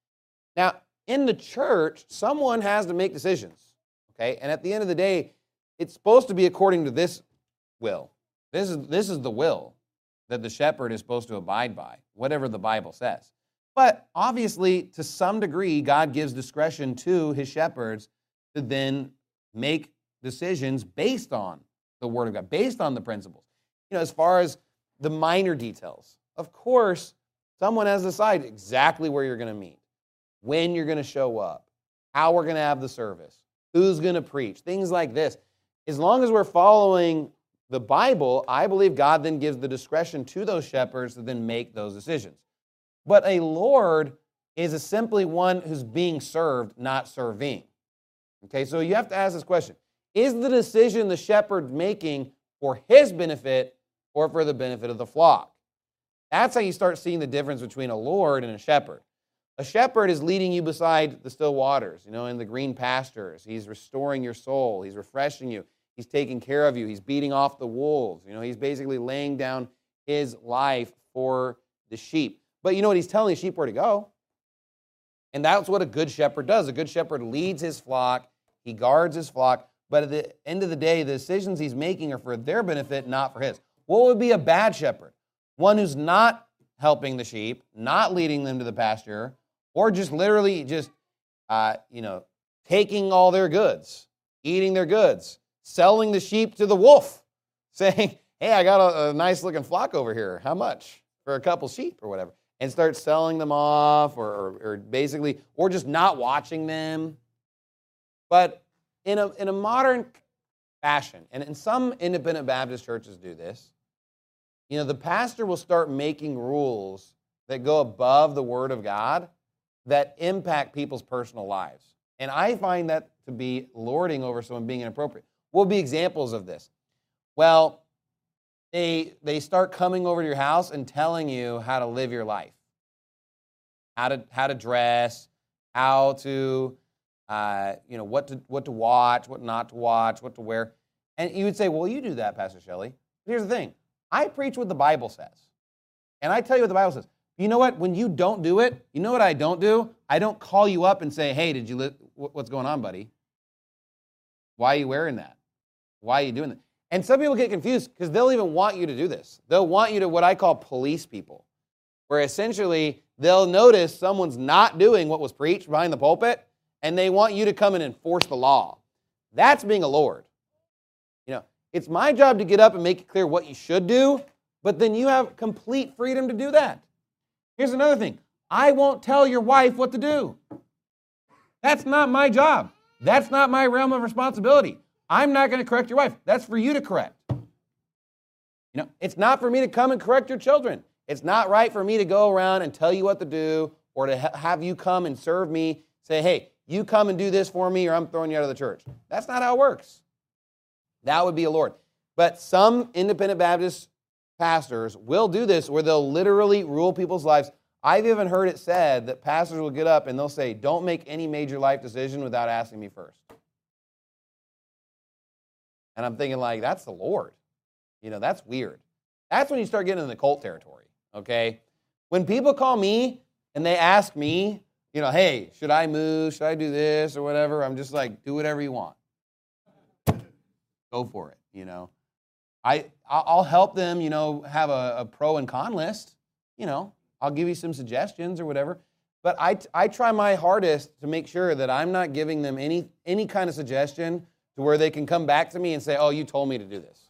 Now, in the church, someone has to make decisions, okay? And at the end of the day, it's supposed to be according to this will. This is, this is the will that the shepherd is supposed to abide by, whatever the Bible says. But obviously, to some degree, God gives discretion to his shepherds to then make decisions based on the Word of God, based on the principles. You know, as far as the minor details, of course, someone has to decide exactly where you're going to meet, when you're going to show up, how we're going to have the service, who's going to preach, things like this. As long as we're following the Bible, I believe God then gives the discretion to those shepherds to then make those decisions. But a Lord is a simply one who's being served, not serving. Okay, so you have to ask this question. Is the decision the shepherd making for his benefit or for the benefit of the flock? That's how you start seeing the difference between a Lord and a shepherd. A shepherd is leading you beside the still waters, you know, in the green pastures. He's restoring your soul. He's refreshing you. He's taking care of you. He's beating off the wolves. You know, he's basically laying down his life for the sheep. But you know what? He's telling the sheep where to go. And that's what a good shepherd does. A good shepherd leads his flock. He guards his flock. But at the end of the day, the decisions he's making are for their benefit, not for his. What would be a bad shepherd? One who's not helping the sheep, not leading them to the pasture, or just literally just, uh, you know, taking all their goods, eating their goods, selling the sheep to the wolf, saying, hey, I got a, a nice-looking flock over here. How much? For a couple sheep or whatever. And start selling them off or, or, or basically, or just not watching them. But in a, in a modern fashion, and in some independent Baptist churches do this, you know, the pastor will start making rules that go above the Word of God that impact people's personal lives. And I find that to be lording over someone being inappropriate. What would be examples of this? Well, They, they start coming over to your house and telling you how to live your life, how to how to dress, how to, uh, you know, what to what to watch, what not to watch, what to wear. And you would say, well, you do that, Pastor Shelley. But here's the thing. I preach what the Bible says. And I tell you what the Bible says. You know what? When you don't do it, you know what I don't do? I don't call you up and say, hey, did you li- what's going on, buddy? Why are you wearing that? Why are you doing that? And some people get confused because they'll even want you to do this. They'll want you to what I call police people, where essentially they'll notice someone's not doing what was preached behind the pulpit, and they want you to come and enforce the law. That's being a Lord. You know, it's my job to get up and make it clear what you should do, but then you have complete freedom to do that. Here's another thing. I won't tell your wife what to do. That's not my job. That's not my realm of responsibility. I'm not going to correct your wife. That's for you to correct. You know, it's not for me to come and correct your children. It's not right for me to go around and tell you what to do or to ha- have you come and serve me, say, hey, you come and do this for me or I'm throwing you out of the church. That's not how it works. That would be a Lord. But some independent Baptist pastors will do this where they'll literally rule people's lives. I've even heard it said that pastors will get up and they'll say, don't make any major life decision without asking me first. And I'm thinking, like, that's the Lord. You know, that's weird. That's when you start getting in the cult territory, okay? When people call me and they ask me, you know, hey, should I move? Should I do this or whatever? I'm just like, do whatever you want. Go for it, you know. I, I'll help them, you know, have a, a pro and con list. You know, I'll give you some suggestions or whatever. But I, I try my hardest to make sure that I'm not giving them any any kind of suggestion to where they can come back to me and say, oh, you told me to do this.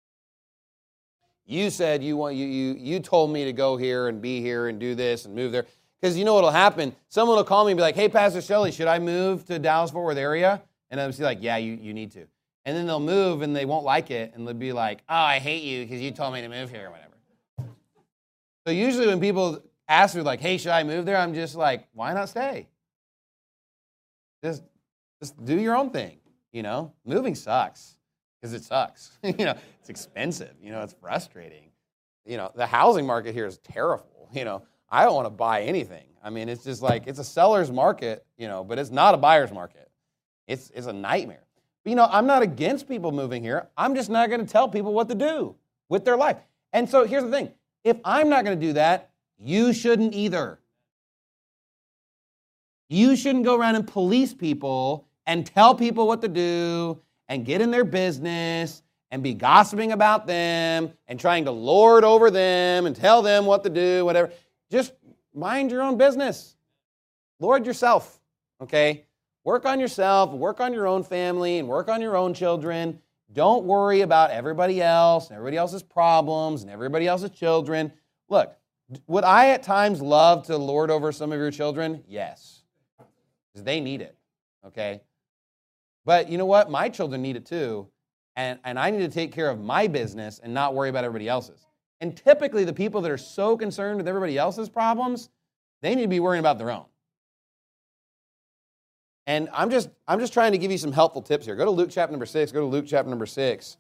You said you want you you you told me to go here and be here and do this and move there. Because you know what will happen? Someone will call me and be like, hey, Pastor Shelley, should I move to Dallas-Fort Worth area? And I'll be like, yeah, you, you need to. And then they'll move and they won't like it. And they'll be like, oh, I hate you because you told me to move here or whatever. So usually when people ask me like, hey, should I move there? I'm just like, why not stay? Just, just do your own thing. You know, moving sucks because it sucks. you know, it's expensive. You know, it's frustrating. You know, the housing market here is terrible. You know, I don't want to buy anything. I mean, it's just like, it's a seller's market, you know, but it's not a buyer's market. It's, it's a nightmare. But, you know, I'm not against people moving here. I'm just not going to tell people what to do with their life. And so here's the thing. If I'm not going to do that, you shouldn't either. You shouldn't go around and police people and tell people what to do and get in their business and be gossiping about them and trying to lord over them and tell them what to do, whatever. Just mind your own business. Lord yourself, okay? Work on yourself, work on your own family, and work on your own children. Don't worry about everybody else and everybody else's problems and everybody else's children. Look, would I at times love to lord over some of your children? Yes, because they need it, okay? But you know what? My children need it too, and, and I need to take care of my business and not worry about everybody else's. And typically the people that are so concerned with everybody else's problems, they need to be worrying about their own. And I'm just, I'm just trying to give you some helpful tips here. Go to Luke chapter number six. Go to Luke chapter number six.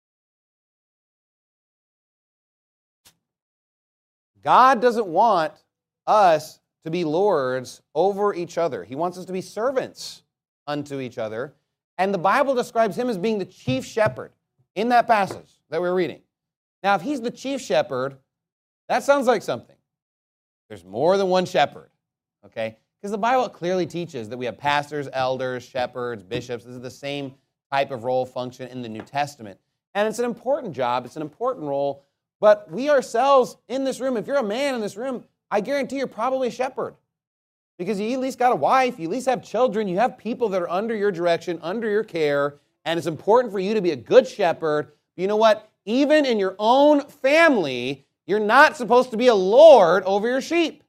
God doesn't want us to be lords over each other. He wants us to be servants unto each other. And the Bible describes him as being the chief shepherd in that passage that we're reading. Now, if he's the chief shepherd, that sounds like something. There's more than one shepherd, okay? Because the Bible clearly teaches that we have pastors, elders, shepherds, bishops. This is the same type of role function in the New Testament. And it's an important job. It's an important role. But we ourselves in this room, if you're a man in this room, I guarantee you're probably a shepherd. Because you at least got a wife, you at least have children, you have people that are under your direction, under your care, and it's important for you to be a good shepherd. But you know what? Even in your own family, you're not supposed to be a lord over your sheep.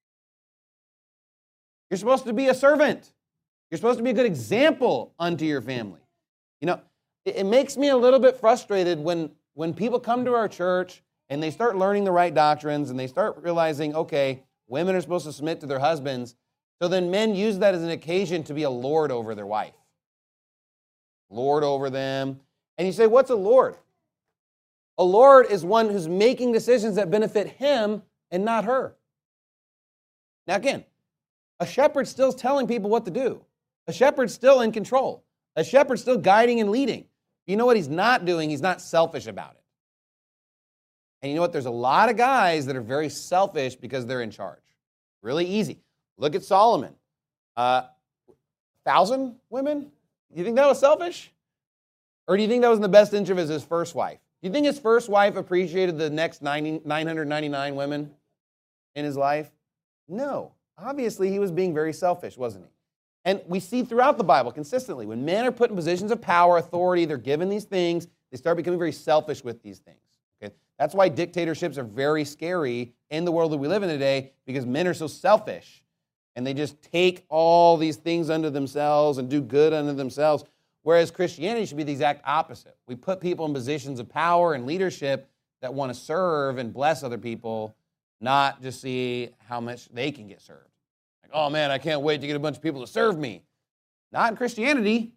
You're supposed to be a servant. You're supposed to be a good example unto your family. You know, it, it makes me a little bit frustrated when, when people come to our church and they start learning the right doctrines and they start realizing, okay, women are supposed to submit to their husbands. So then men use that as an occasion to be a lord over their wife. Lord over them. And you say, what's a lord? A lord is one who's making decisions that benefit him and not her. Now again, a shepherd's still telling people what to do. A shepherd's still in control. A shepherd's still guiding and leading. You know what he's not doing? He's not selfish about it. And you know what? There's a lot of guys that are very selfish because they're in charge. Really easy. Look at Solomon. Uh, thousand women? You think that was selfish? Or do you think that was in the best interest of his first wife? Do you think his first wife appreciated the next nine hundred ninety-nine women in his life? No. Obviously, he was being very selfish, wasn't he? And we see throughout the Bible consistently, when men are put in positions of power, authority, they're given these things, they start becoming very selfish with these things. Okay? That's why dictatorships are very scary in the world that we live in today, because men are so selfish, and they just take all these things unto themselves and do good unto themselves, whereas Christianity should be the exact opposite. We put people in positions of power and leadership that want to serve and bless other people, not just see how much they can get served. Like, oh man, I can't wait to get a bunch of people to serve me. Not in Christianity.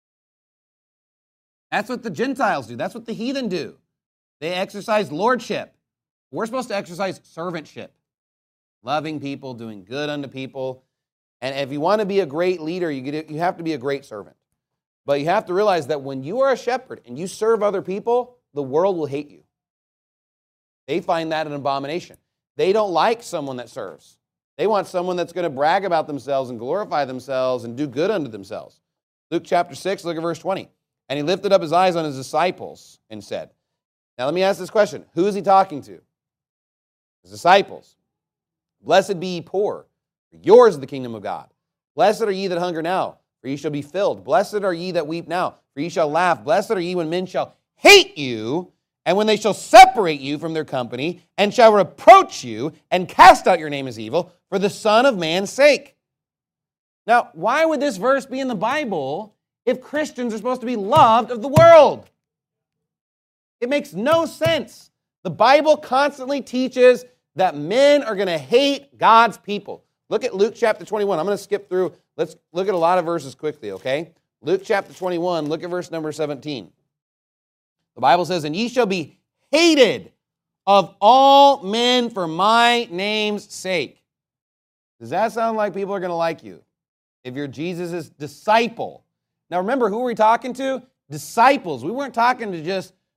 That's what the Gentiles do. That's what the heathen do. They exercise lordship. We're supposed to exercise servantship. Loving people, doing good unto people. And if you want to be a great leader, you, get, you have to be a great servant. But you have to realize that when you are a shepherd and you serve other people, the world will hate you. They find that an abomination. They don't like someone that serves. They want someone that's going to brag about themselves and glorify themselves and do good unto themselves. Luke chapter six, look at verse twenty. And he lifted up his eyes on his disciples and said, now let me ask this question. Who is he talking to? His disciples. Blessed be ye poor, for yours is the kingdom of God. Blessed are ye that hunger now, for ye shall be filled. Blessed are ye that weep now, for ye shall laugh. Blessed are ye when men shall hate you, and when they shall separate you from their company, and shall reproach you, and cast out your name as evil, for the Son of Man's sake. Now, why would this verse be in the Bible if Christians are supposed to be loved of the world? It makes no sense. The Bible constantly teaches that men are going to hate God's people. Look at Luke chapter twenty-one. I'm going to skip through. Let's look at a lot of verses quickly, okay? Luke chapter twenty-one, look at verse number seventeen. The Bible says, and ye shall be hated of all men for my name's sake. Does that sound like people are going to like you? If you're Jesus' disciple. Now remember, who were we talking to? Disciples. We weren't talking to just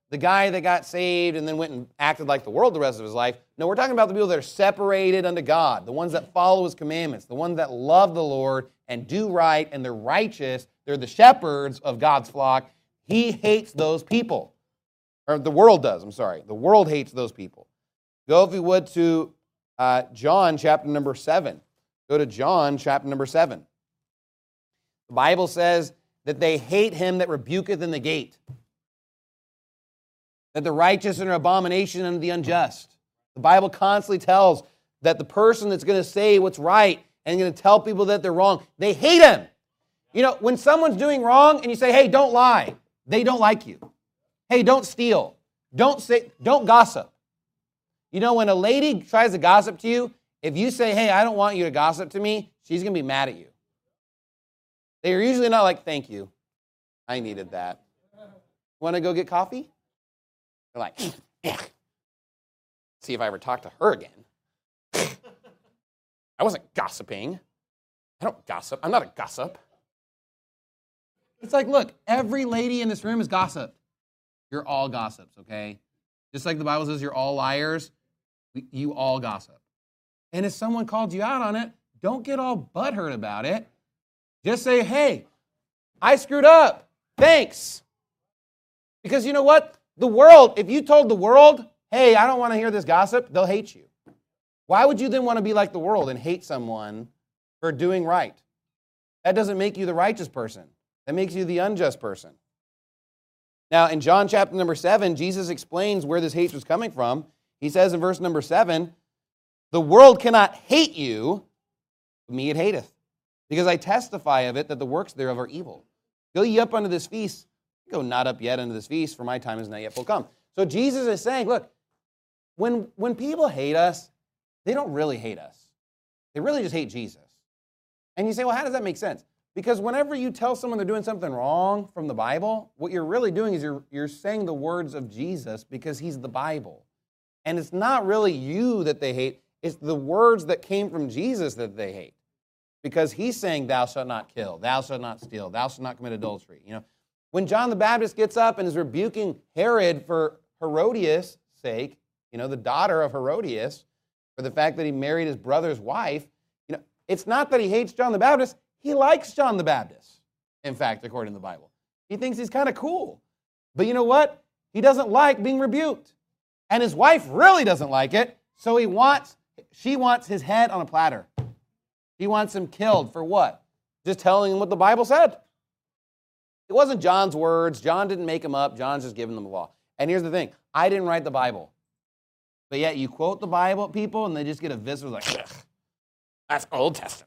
the guy that got saved and then went and acted like the world the rest of his life. No, we're talking about the people that are separated unto God, the ones that follow his commandments, the ones that love the Lord and do right, and they're righteous. They're the shepherds of God's flock. He hates those people. Or the world does, I'm sorry. The world hates those people. Go, if you would, to uh, John chapter number seven. Go to John chapter number seven. The Bible says that they hate him that rebuketh in the gate, that the righteous are an abomination unto the unjust. The Bible constantly tells that the person that's going to say what's right and going to tell people that they're wrong, they hate him. You know, when someone's doing wrong and you say, hey, don't lie, they don't like you. Hey, don't steal. Don't say, don't gossip. You know, when a lady tries to gossip to you, if you say, hey, I don't want you to gossip to me, she's going to be mad at you. They're usually not like, thank you. I needed that. Want to go get coffee? They're like, yeah. See if I ever talk to her again. I wasn't gossiping. I don't gossip. I'm not a gossip. It's like, look, every lady in this room is gossip. You're all gossips, okay? Just like the Bible says you're all liars, you all gossip. And if someone called you out on it, don't get all butthurt about it. Just say, hey, I screwed up. Thanks. Because you know what? The world, if you told the world, hey, I don't want to hear this gossip, they'll hate you. Why would you then want to be like the world and hate someone for doing right? That doesn't make you the righteous person. That makes you the unjust person. Now, in John chapter number seven, Jesus explains where this hate was coming from. He says in verse number seven, the world cannot hate you, but me it hateth, because I testify of it that the works thereof are evil. Go ye up unto this feast, go not up yet unto this feast, for my time is not yet full come. So Jesus is saying, look, when, when people hate us, they don't really hate us. They really just hate Jesus. And you say, well, how does that make sense? Because whenever you tell someone they're doing something wrong from the Bible, what you're really doing is you're, you're saying the words of Jesus because he's the Bible. And it's not really you that they hate. It's the words that came from Jesus that they hate. Because he's saying, thou shalt not kill, thou shalt not steal, thou shalt not commit adultery. You know, when John the Baptist gets up and is rebuking Herod for Herodias' sake, you know, the daughter of Herodias, for the fact that he married his brother's wife, you know, it's not that he hates John the Baptist. He likes John the Baptist, in fact, according to the Bible. He thinks he's kind of cool. But you know what? He doesn't like being rebuked. And his wife really doesn't like it, so he wants, she wants his head on a platter. He wants him killed for what? Just telling him what the Bible said. It wasn't John's words. John didn't make them up. John's just giving them the law. And here's the thing. I didn't write the Bible. But yet you quote the Bible at people and they just get a visceral like, that's Old Testament.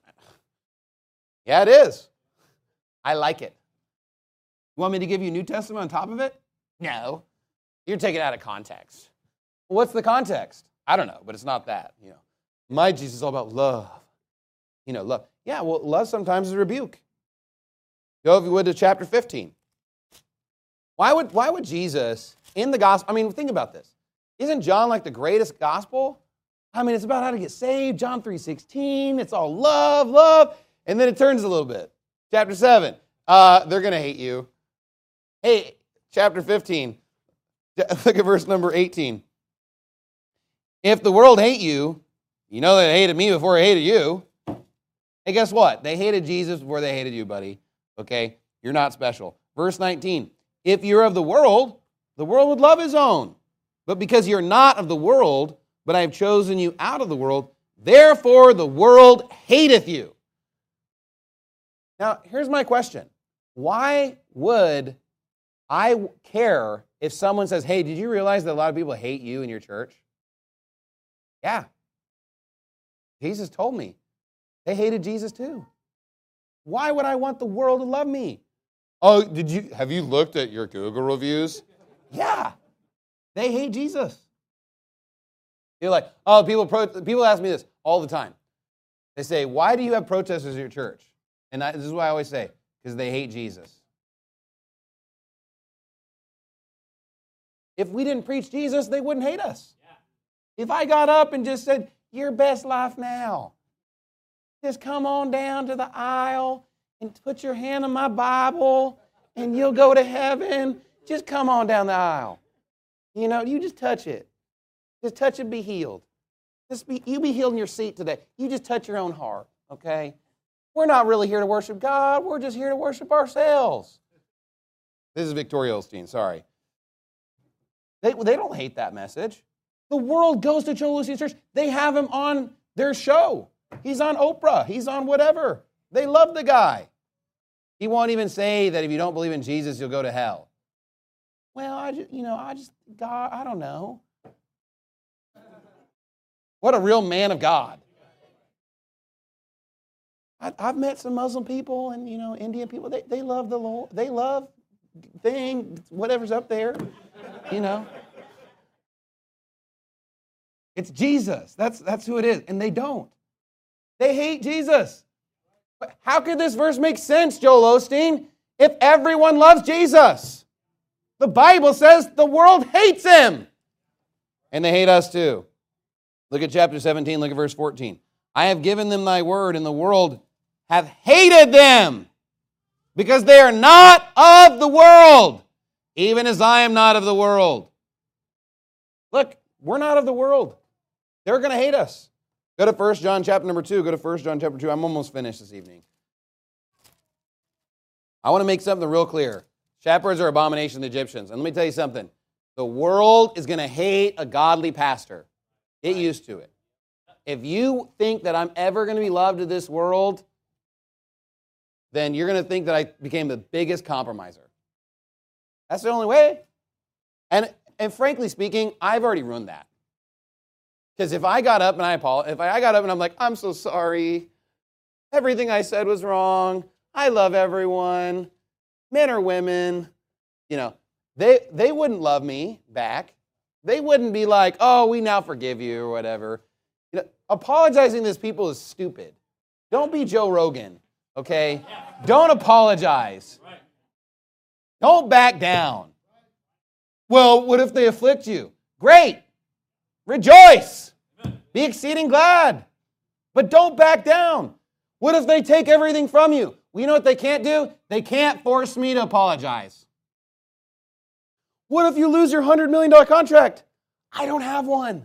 Yeah, it is. I like it. You want me to give you New Testament on top of it? No. You're taking it out of context. What's the context? I don't know, but it's not that. You know, my Jesus is all about love. You know, love. Yeah, well, love sometimes is a rebuke. Go, if you would, to chapter fifteen. Why would, why would Jesus, in the gospel, I mean, think about this. Isn't John like the greatest gospel? I mean, it's about how to get saved, John three sixteen. It's all love, love. And then it turns a little bit. Chapter seven, uh, they're going to hate you. Hey, chapter fifteen, look at verse number eighteen. If the world hate you, you know they hated me before they hated you. Hey, guess what? They hated Jesus before they hated you, buddy. Okay? You're not special. Verse nineteen, if you're of the world, the world would love his own. But because you're not of the world, but I have chosen you out of the world, therefore the world hateth you. Now, here's my question. Why would I care if someone says, hey, did you realize that a lot of people hate you in your church? Yeah. Jesus told me. They hated Jesus too. Why would I want the world to love me? Oh, did you have you looked at your Google reviews? Yeah. They hate Jesus. You're like, oh, people pro- people ask me this all the time. They say, why do you have protesters at your church? And I, this is what I always say, because they hate Jesus. If we didn't preach Jesus, they wouldn't hate us. Yeah. If I got up and just said, your best life now, just come on down to the aisle and put your hand on my Bible and you'll go to heaven. Just come on down the aisle. You know, you just touch it. Just touch it, be healed. Just be, you be healed in your seat today. You just touch your own heart, okay? We're not really here to worship God. We're just here to worship ourselves. This is Victoria Osteen, sorry. They, they don't hate that message. The world goes to Joel Osteen's church. They have him on their show. He's on Oprah. He's on whatever. They love the guy. He won't even say that if you don't believe in Jesus, you'll go to hell. Well, I just, you know, I just, God, I don't know. What a real man of God. I, I've met some Muslim people and, you know, Indian people. They, they love the Lord. They love thing, whatever's up there, you know. It's Jesus. That's, that's who it is. And they don't. They hate Jesus. But how could this verse make sense, Joel Osteen, if everyone loves Jesus? The Bible says the world hates him. And they hate us too. Look at chapter seventeen, look at verse fourteen. I have given them thy word, and the world hath hated them, because they are not of the world, even as I am not of the world. Look, we're not of the world. They're going to hate us. Go to First John chapter number two. Go to First John chapter two. I'm almost finished this evening. I want to make something real clear. Shepherds are abomination to the Egyptians. And let me tell you something. The world is going to hate a godly pastor. Get used to it. If you think that I'm ever going to be loved in this world, then you're going to think that I became the biggest compromiser. That's the only way. And, and frankly speaking, I've already ruined that. Because if I got up and I apologize, if I got up and I'm like, I'm so sorry, everything I said was wrong, I love everyone, men or women, you know, they they wouldn't love me back. They wouldn't be like, oh, we now forgive you or whatever. You know, apologizing to these people is stupid. Don't be Joe Rogan, okay? Don't apologize. Don't back down. Well, what if they afflict you? Great. Rejoice. Be exceeding glad. But don't back down. What if they take everything from you? Well, you know what they can't do? They can't force me to apologize. What if you lose your one hundred million dollars contract? I don't have one.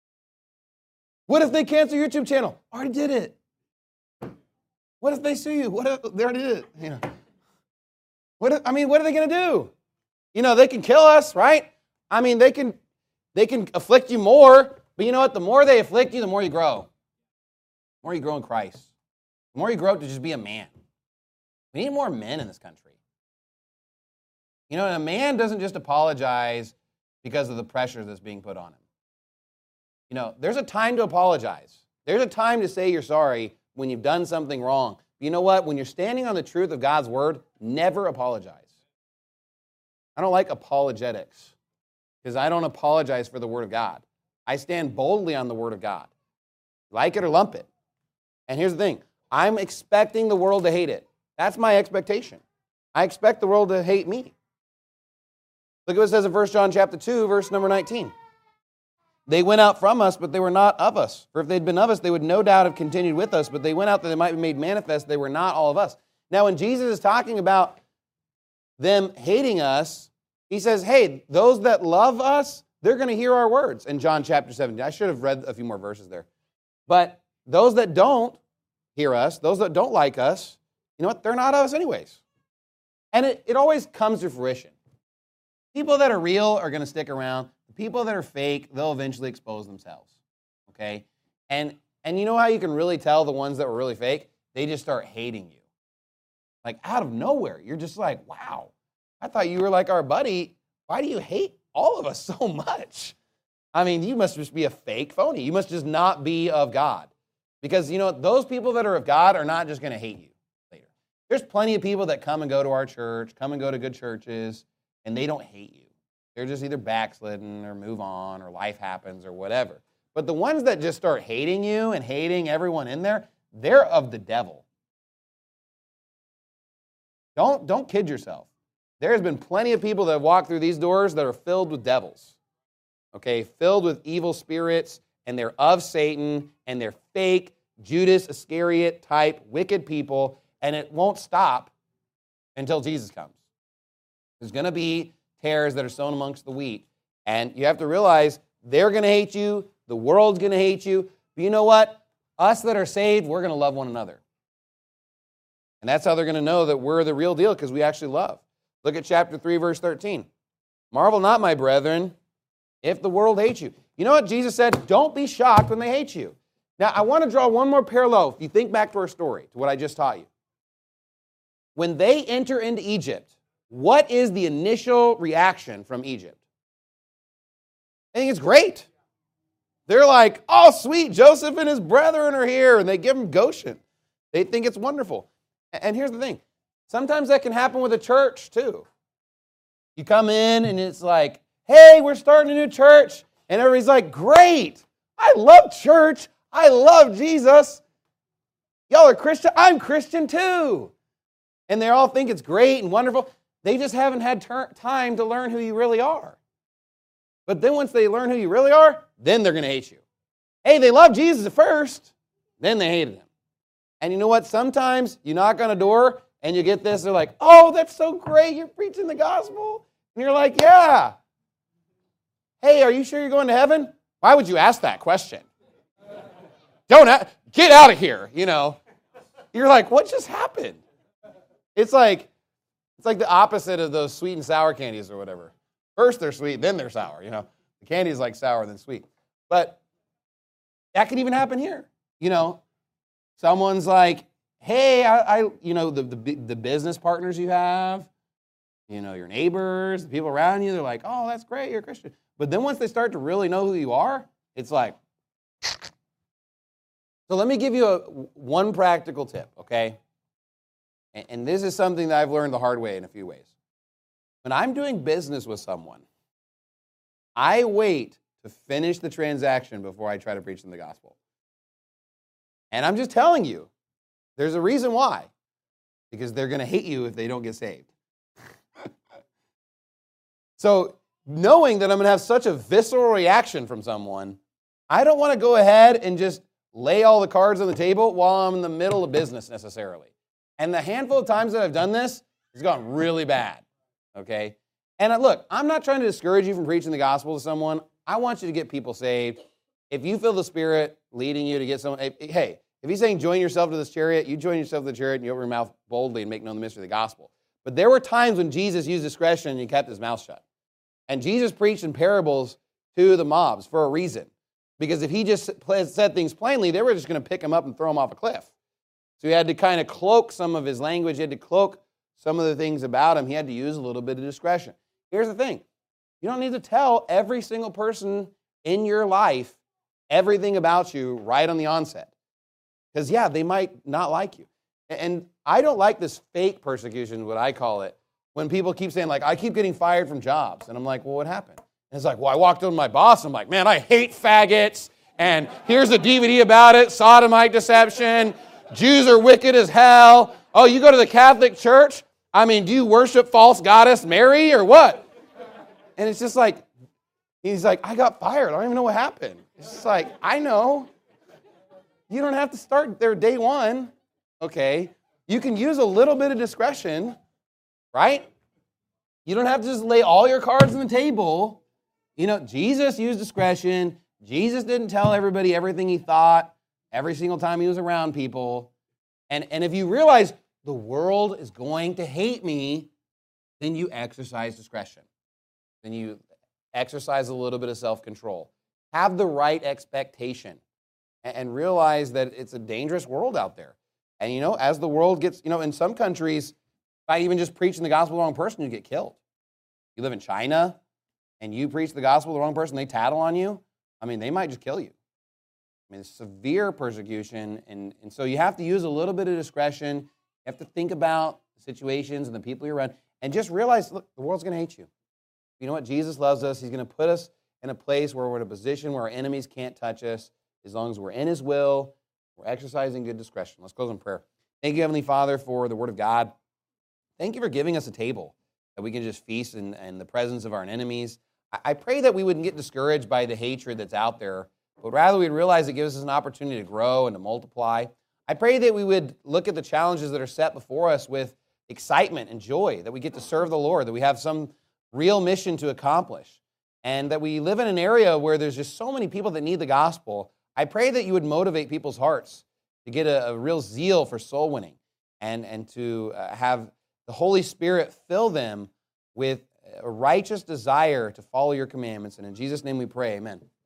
What if they cancel your YouTube channel? I already did it. What if they sue you? What if they already did it? You know. What if, I mean, what are they going to do? You know, they can kill us, right? I mean, they can they can afflict you more, but you know what? The more they afflict you, the more you grow. The more you grow in Christ. The more you grow up to just be a man. We need more men in this country. You know, and a man doesn't just apologize because of the pressure that's being put on him. You know, there's a time to apologize. There's a time to say you're sorry when you've done something wrong. But you know what? When you're standing on the truth of God's word, never apologize. I don't like apologetics because I don't apologize for the word of God. I stand boldly on the word of God. Like it or lump it. And here's the thing. I'm expecting the world to hate it. That's my expectation. I expect the world to hate me. Look at what it says in First John chapter two, verse number nineteen. They went out from us, but they were not of us. For if they'd been of us, they would no doubt have continued with us, but they went out that they might be made manifest. They were not all of us. Now, when Jesus is talking about them hating us, he says, hey, those that love us, they're going to hear our words in John chapter seventeen. I should have read a few more verses there. But those that don't hear us, those that don't like us, you know what? They're not of us anyways. And it, it always comes to fruition. People that are real are going to stick around. The people that are fake, they'll eventually expose themselves. Okay? And and you know how you can really tell the ones that were really fake? They just start hating you. Like out of nowhere. You're just like, wow, I thought you were like our buddy. Why do you hate all of us so much? I mean, you must just be a fake phony. You must just not be of God. Because, you know, those people that are of God are not just going to hate you later. There's plenty of people that come and go to our church, come and go to good churches, and they don't hate you. They're just either backslidden or move on or life happens or whatever. But the ones that just start hating you and hating everyone in there, they're of the devil. Don't, don't kid yourself. There's been plenty of people that have walked through these doors that are filled with devils. Okay, filled with evil spirits, and they're of Satan, and they're fake, Judas Iscariot type, wicked people, and it won't stop until Jesus comes. There's going to be tares that are sown amongst the wheat, And you have to realize they're going to hate you, the world's going to hate you. But you know what? Us that are saved, we're going to love one another. And that's how they're going to know that we're the real deal, because we actually love. Look at chapter three, verse thirteen. Marvel not, my brethren, if the world hates you. You know what Jesus said? Don't be shocked when they hate you. Now, I want to draw one more parallel. If you think back to our story, to what I just taught you. When they enter into Egypt, what is the initial reaction from Egypt? I think it's great. They're like, oh, sweet, Joseph and his brethren are here, and they give them Goshen. They think it's wonderful. And here's the thing. Sometimes that can happen with a church, too. You come in, and it's like, hey, we're starting a new church. And everybody's like, great. I love church. I love Jesus. Y'all are Christian. I'm Christian, too. And they all think it's great and wonderful. They just haven't had ter- time to learn who you really are. But then once they learn who you really are, then they're going to hate you. Hey, they love Jesus at first. Then they hated him. And you know what? Sometimes you knock on a door and you get this. They're like, oh, that's so great. You're preaching the gospel. And you're like, yeah. Hey, are you sure you're going to heaven? Why would you ask that question? Don't a- get out of here, you know. You're like, what just happened? It's like it's like the opposite of those sweet and sour candies or whatever. First they're sweet, then they're sour, you know. The candy is like sour than sweet. But that can even happen here. You know, someone's like, hey, I, I you know, the, the the business partners you have, you know, your neighbors, the people around you, they're like, oh, that's great, you're a Christian. But then once they start to really know who you are, it's like, so let me give you a one practical tip, okay? And, and this is something that I've learned the hard way in a few ways. When I'm doing business with someone, I wait to finish the transaction before I try to preach them the gospel. And I'm just telling you, there's a reason why. Because they're going to hate you if they don't get saved. So, knowing that I'm going to have such a visceral reaction from someone, I don't want to go ahead and just lay all the cards on the table while I'm in the middle of business necessarily. And the handful of times that I've done this, it's gone really bad, okay? And look, I'm not trying to discourage you from preaching the gospel to someone. I want you to get people saved. If you feel the Spirit leading you to get someone, hey, if he's saying join yourself to this chariot, you join yourself to the chariot and you open your mouth boldly and make known the mystery of the gospel. But there were times when Jesus used discretion and he kept his mouth shut. And Jesus preached in parables to the mobs for a reason. Because if he just said things plainly, they were just going to pick him up and throw him off a cliff. So he had to kind of cloak some of his language. He had to cloak some of the things about him. He had to use a little bit of discretion. Here's the thing. You don't need to tell every single person in your life everything about you right on the onset. Because, yeah, they might not like you. And I don't like this fake persecution, what I call it, when people keep saying, like, I keep getting fired from jobs. And I'm like, well, what happened? And it's like, well, I walked up to my boss. I'm like, man, I hate faggots. And here's a D V D about it, sodomite deception. Jews are wicked as hell. Oh, you go to the Catholic Church? I mean, do you worship false goddess Mary or what? And it's just like, he's like, I got fired. I don't even know what happened. It's just like, I know. You don't have to start there day one, okay? You can use a little bit of discretion, right? You don't have to just lay all your cards on the table. You know, Jesus used discretion. Jesus didn't tell everybody everything he thought every single time he was around people. And, and if you realize the world is going to hate me, then you exercise discretion. Then you exercise a little bit of self-control. Have the right expectation and, and realize that it's a dangerous world out there. And, you know, as the world gets, you know, in some countries, by even just preaching the gospel to the wrong person, you get killed. You live in China, and you preach the gospel to the wrong person, they tattle on you, I mean, they might just kill you. I mean, it's severe persecution, and, and so you have to use a little bit of discretion. You have to think about the situations and the people you're around, and just realize, look, the world's going to hate you. You know what? Jesus loves us. He's going to put us in a place where we're in a position where our enemies can't touch us as long as we're in his will, we're exercising good discretion. Let's close in prayer. Thank you, Heavenly Father, for the word of God. Thank you for giving us a table that we can just feast in, in the presence of our enemies. I, I pray that we wouldn't get discouraged by the hatred that's out there, but rather we'd realize it gives us an opportunity to grow and to multiply. I pray that we would look at the challenges that are set before us with excitement and joy, that we get to serve the Lord, that we have some real mission to accomplish. and that we live in an area where there's just so many people that need the gospel. I pray that you would motivate people's hearts to get a, a real zeal for soul winning, and, and to uh, have the Holy Spirit fill them with a righteous desire to follow your commandments. And in Jesus' name we pray, amen.